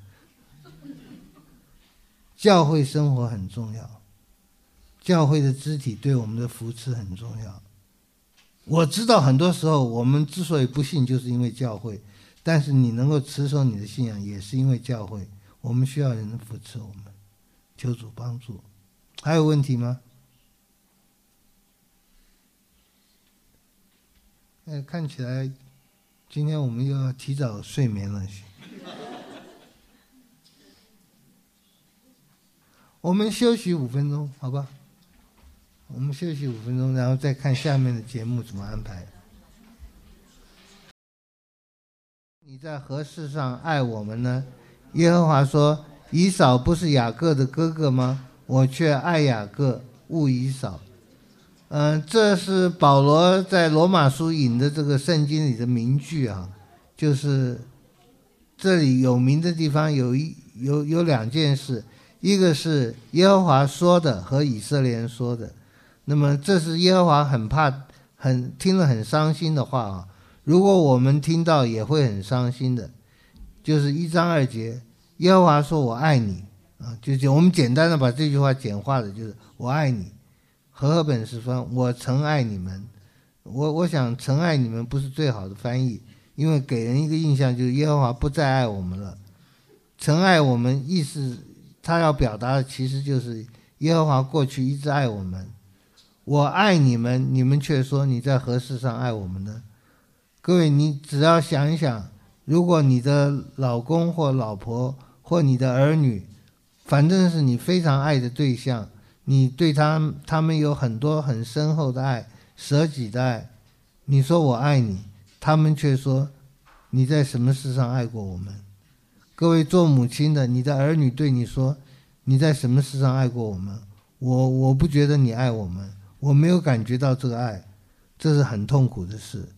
教会生活很重要，教会的肢体对我们的扶持很重要。我知道很多时候我们之所以不信，就是因为教会，但是你能够持守你的信仰，也是因为教会。我们需要人扶持我们，求主帮助。还有问题吗？哎，看起来今天我们又要提早睡眠了。我们休息五分钟，好吧？我们休息五分钟，然后再看下面的节目怎么安排。你在何事上爱我们呢？耶和华说：以扫不是雅各的哥哥吗？我却爱雅各，恶以扫。嗯、呃，这是保罗在罗马书引的这个圣经里的名句啊，就是这里有名的地方有一有有两件事。一个是耶和华说的和以色列人说的，那么这是耶和华很怕很听了很伤心的话啊，如果我们听到也会很伤心的。就是一章二节，耶和华说我爱你啊，就我们简单的把这句话简化的就是我爱你，和合本是翻我曾爱你们。我我想曾爱你们不是最好的翻译，因为给人一个印象就是耶和华不再爱我们了。曾爱我们意思他要表达的其实就是耶和华过去一直爱我们。我爱你们，你们却说你在何事上爱我们呢？各位，你只要想一想，如果你的老公或老婆或你的儿女，反正是你非常爱的对象，你对他他们有很多很深厚的爱，舍己的爱，你说我爱你，他们却说你在什么事上爱过我们？各位做母亲的，你的儿女对你说你在什么事上爱过我们？我我不觉得你爱我们，我没有感觉到这个爱，这是很痛苦的事。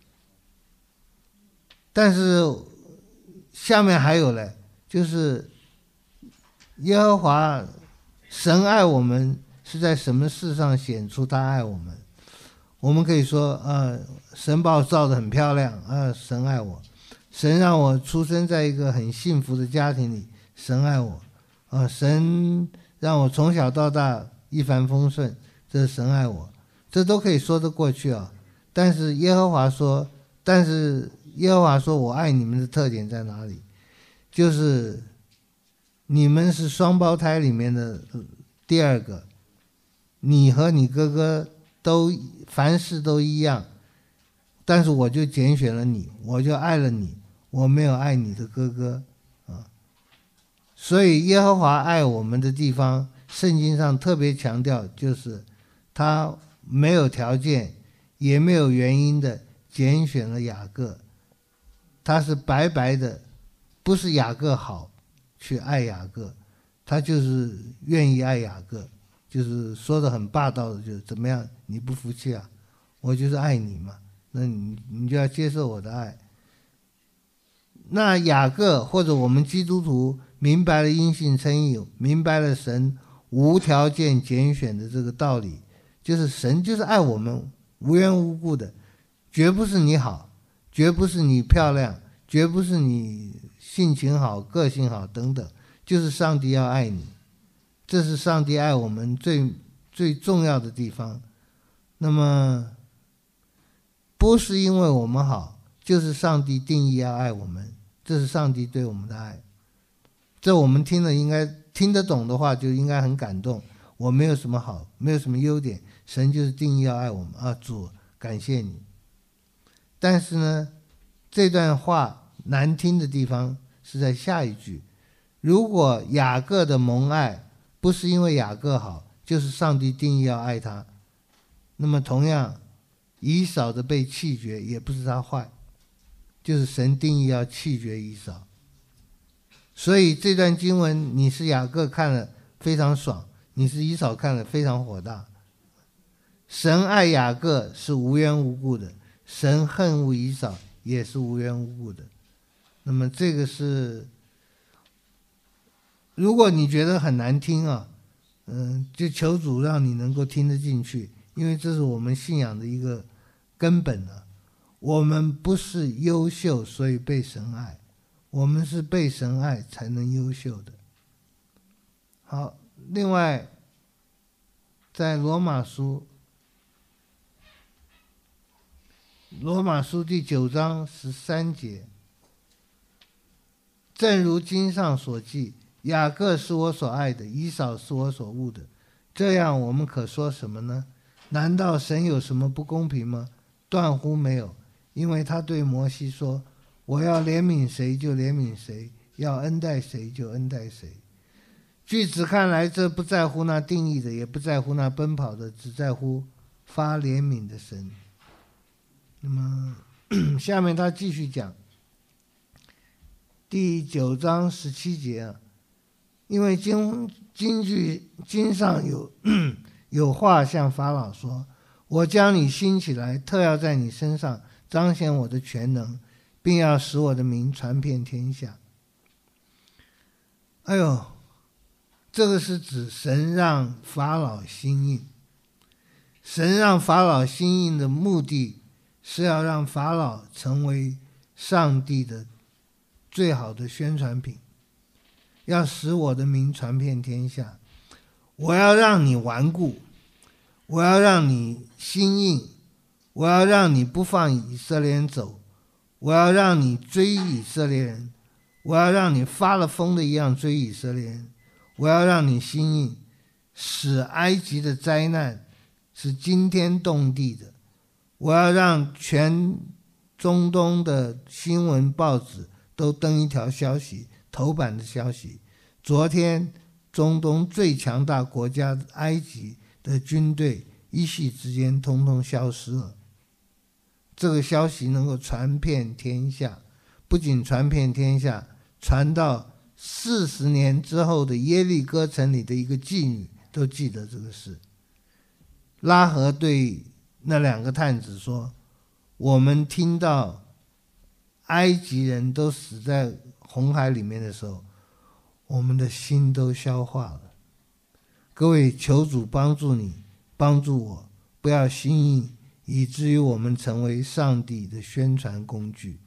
但是下面还有嘞，就是耶和华神爱我们是在什么事上显出他爱我们？我们可以说呃，神把我造得很漂亮啊、呃，神爱我。神让我出生在一个很幸福的家庭里，神爱我啊、呃！神让我从小到大一帆风顺，这是神爱我，这都可以说得过去啊。但是耶和华说，但是耶和华说我爱你们的特点在哪里？就是你们是双胞胎里面的第二个，你和你哥哥都凡事都一样，但是我就拣选了你，我就爱了你，我没有爱你的哥哥啊。所以耶和华爱我们的地方，圣经上特别强调，就是他没有条件也没有原因的拣选了雅各，他是白白的，不是雅各好去爱雅各，他就是愿意爱雅各，就是说的很霸道的，就是怎么样，你不服气啊，我就是爱你嘛，那你你就要接受我的爱。那雅各或者我们基督徒明白了因信称义，明白了神无条件拣选的这个道理，就是神就是爱我们无缘无故的，绝不是你好，绝不是你漂亮，绝不是你性情好个性好等等，就是上帝要爱你，这是上帝爱我们最最重要的地方。那么不是因为我们好，就是上帝定义要爱我们，这是上帝对我们的爱。这我们听了应该听得懂的话就应该很感动。我没有什么好，没有什么优点，神就是定义要爱我们啊，主感谢你。但是呢，这段话难听的地方是在下一句，如果雅各的蒙爱不是因为雅各好，就是上帝定义要爱他，那么同样以扫的被弃绝也不是他坏，就是神定义要弃绝以扫。所以这段经文你是雅各看了非常爽，你是以扫看了非常火大。神爱雅各是无缘无故的，神恨恶以扫也是无缘无故的。那么这个是，如果你觉得很难听啊，嗯，就求主让你能够听得进去，因为这是我们信仰的一个根本啊。我们不是优秀所以被神爱，我们是被神爱才能优秀的。好，另外在罗马书罗马书第九章十三节，正如经上所记，雅各是我所爱的，以扫是我所恶的。这样我们可说什么呢？难道神有什么不公平吗？断乎没有，因为他对摩西说，我要怜悯谁就怜悯谁，要恩待谁就恩待谁。据此看来，这不在乎那定义的，也不在乎那奔跑的，只在乎发怜悯的神。那么下面他继续讲第九章十七节啊，因为经经句经上有有话向法老说，我将你兴起来，特要在你身上彰显我的全能，并要使我的名传遍天下。哎呦，这个是指神让法老心硬。神让法老心硬的目的是要让法老成为上帝的最好的宣传品，要使我的名传遍天下。我要让你顽固，我要让你心硬，我要让你不放以色列人走，我要让你追以色列人，我要让你发了疯的一样追以色列人，我要让你心硬，使埃及的灾难是惊天动地的。我要让全中东的新闻报纸都登一条消息，头版的消息，昨天中东最强大国家埃及的军队一夕之间通通消失了。这个消息能够传遍天下，不仅传遍天下，传到四十年之后的耶利哥城里的一个妓女都记得这个事。拉合对那两个探子说，我们听到埃及人都死在红海里面的时候，我们的心都消化了。各位，求主帮助你，帮助我，不要心硬，以至于我们成为上帝的宣传工具。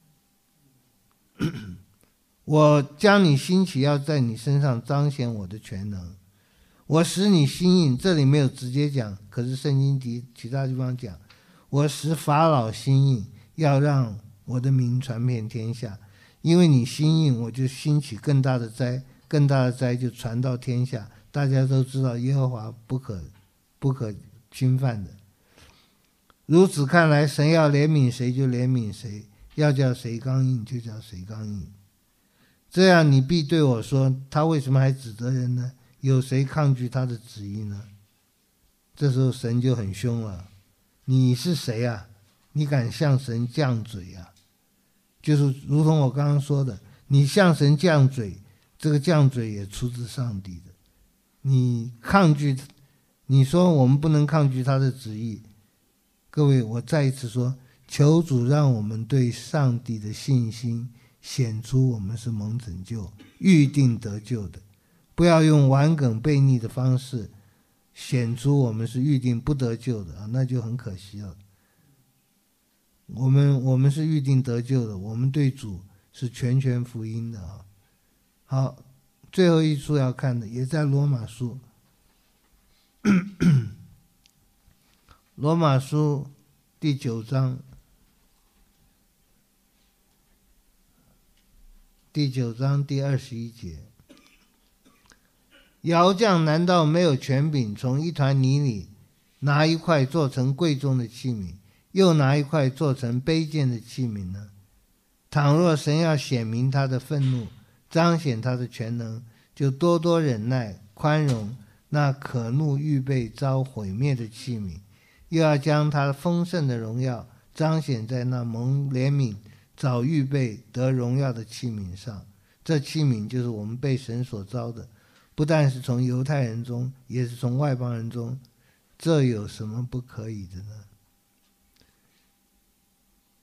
我将你兴起，要在你身上彰显我的全能。我使你心硬，这里没有直接讲，可是圣经其其他地方讲，我使法老心硬，要让我的名传遍天下。因为你心硬，我就兴起更大的灾，更大的灾就传到天下。大家都知道耶和华不可不可侵犯的。如此看来，神要怜悯谁就怜悯谁，要叫谁刚硬就叫谁刚硬。这样你必对我说，他为什么还指责人呢？有谁抗拒他的旨意呢？这时候神就很凶了，你是谁啊？你敢向神犟嘴啊？就是如同我刚刚说的，你向神犟嘴，这个犟嘴也出自上帝的。你抗拒，你说我们不能抗拒他的旨意。各位，我再一次说，求主让我们对上帝的信心显出我们是蒙拯救、预定得救的，不要用顽梗悖逆的方式显出我们是预定不得救的啊，那就很可惜了。我们我们是预定得救的，我们对主是全权福音的啊。好，最后一处要看的也在罗马书，罗马书第九章，第九章第二十一节。窑匠难道没有权柄从一团泥里拿一块做成贵重的器皿，又拿一块做成卑贱的器皿呢？倘若神要显明他的愤怒，彰显他的全能，就多多忍耐宽容那可怒预备遭毁灭的器皿，又要将他丰盛的荣耀彰显在那蒙怜悯早预备得荣耀的器皿上。这器皿就是我们被神所召的，不但是从犹太人中，也是从外邦人中，这有什么不可以的呢？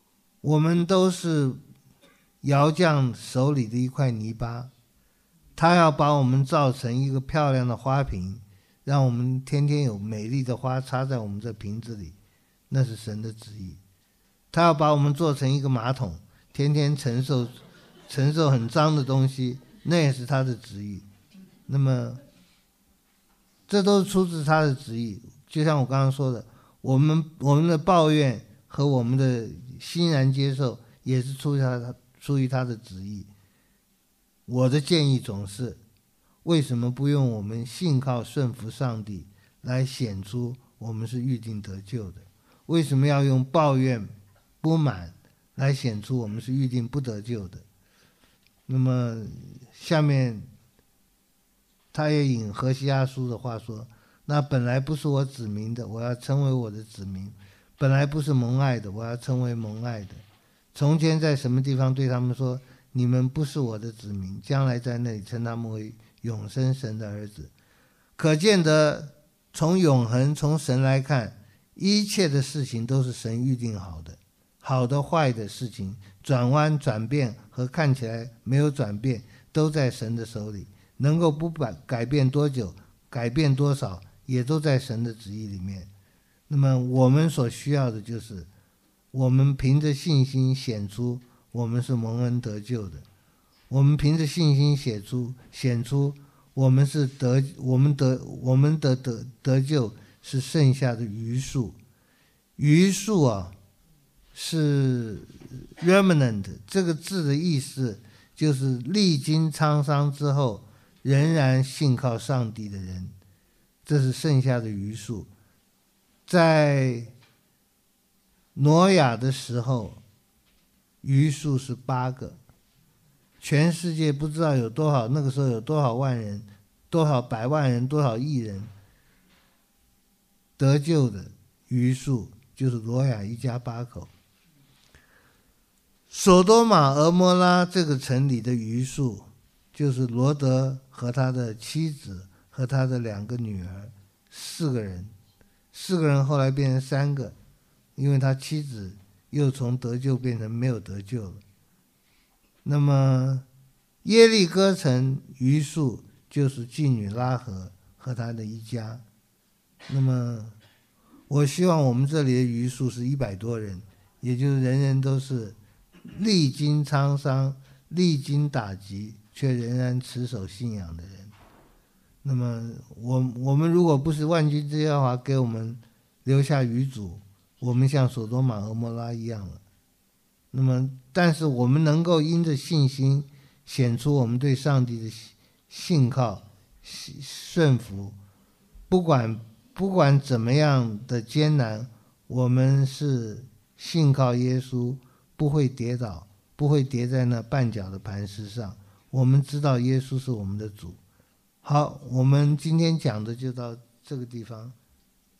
我们都是窑匠手里的一块泥巴，他要把我们造成一个漂亮的花瓶，让我们天天有美丽的花插在我们这瓶子里，那是神的旨意。他要把我们做成一个马桶，天天承受承受很脏的东西，那也是他的旨意。那么这都是出自他的旨意。就像我刚刚说的，我们我们的抱怨和我们的欣然接受也是出于他出于他的旨意。我的建议总是，为什么不用我们信靠顺服上帝来显出我们是预定得救的？为什么要用抱怨不满来显出我们是预定不得救的？那么下面他也引何西阿书的话说，那本来不是我子民的，我要成为我的子民；本来不是蒙爱的，我要成为蒙爱的。从前在什么地方对他们说，你们不是我的子民，将来在那里称他们为永生神的儿子。可见得从永恒从神来看，一切的事情都是神预定好的，好的坏的事情，转弯转变和看起来没有转变，都在神的手里。能够不改变多久，改变多少，也都在神的旨意里面。那么我们所需要的就是我们凭着信心显出我们是蒙恩得救的，我们凭着信心显出显出我们是得我们得我们的得得救是剩下的余数。余数啊，是 remnant 这个字的意思，就是历经沧桑之后仍然信靠上帝的人，这是剩下的余数。在挪亚的时候，余数是八个，全世界不知道有多少，那个时候有多少万人，多少百万人，多少亿人得救的余数，就是挪亚一家八口。索多玛俄摩拉这个城里的余数，就是罗德和他的妻子和他的两个女儿，四个人，四个人后来变成三个，因为他妻子又从得救变成没有得救了。那么耶利哥城余数就是妓女拉合和他的一家。那么我希望我们这里的余数是一百多人，也就是人人都是历经沧桑，历经打击，却仍然持守信仰的人。那么我我们如果不是万军之耶和华给我们留下余主，我们像索多玛俄摩拉一样了。那么但是我们能够因着信心显出我们对上帝的信靠顺服，不管不管怎么样的艰难，我们是信靠耶稣，不会跌倒，不会跌在那绊脚的磐石上。我们知道耶稣是我们的主。好，我们今天讲的就到这个地方。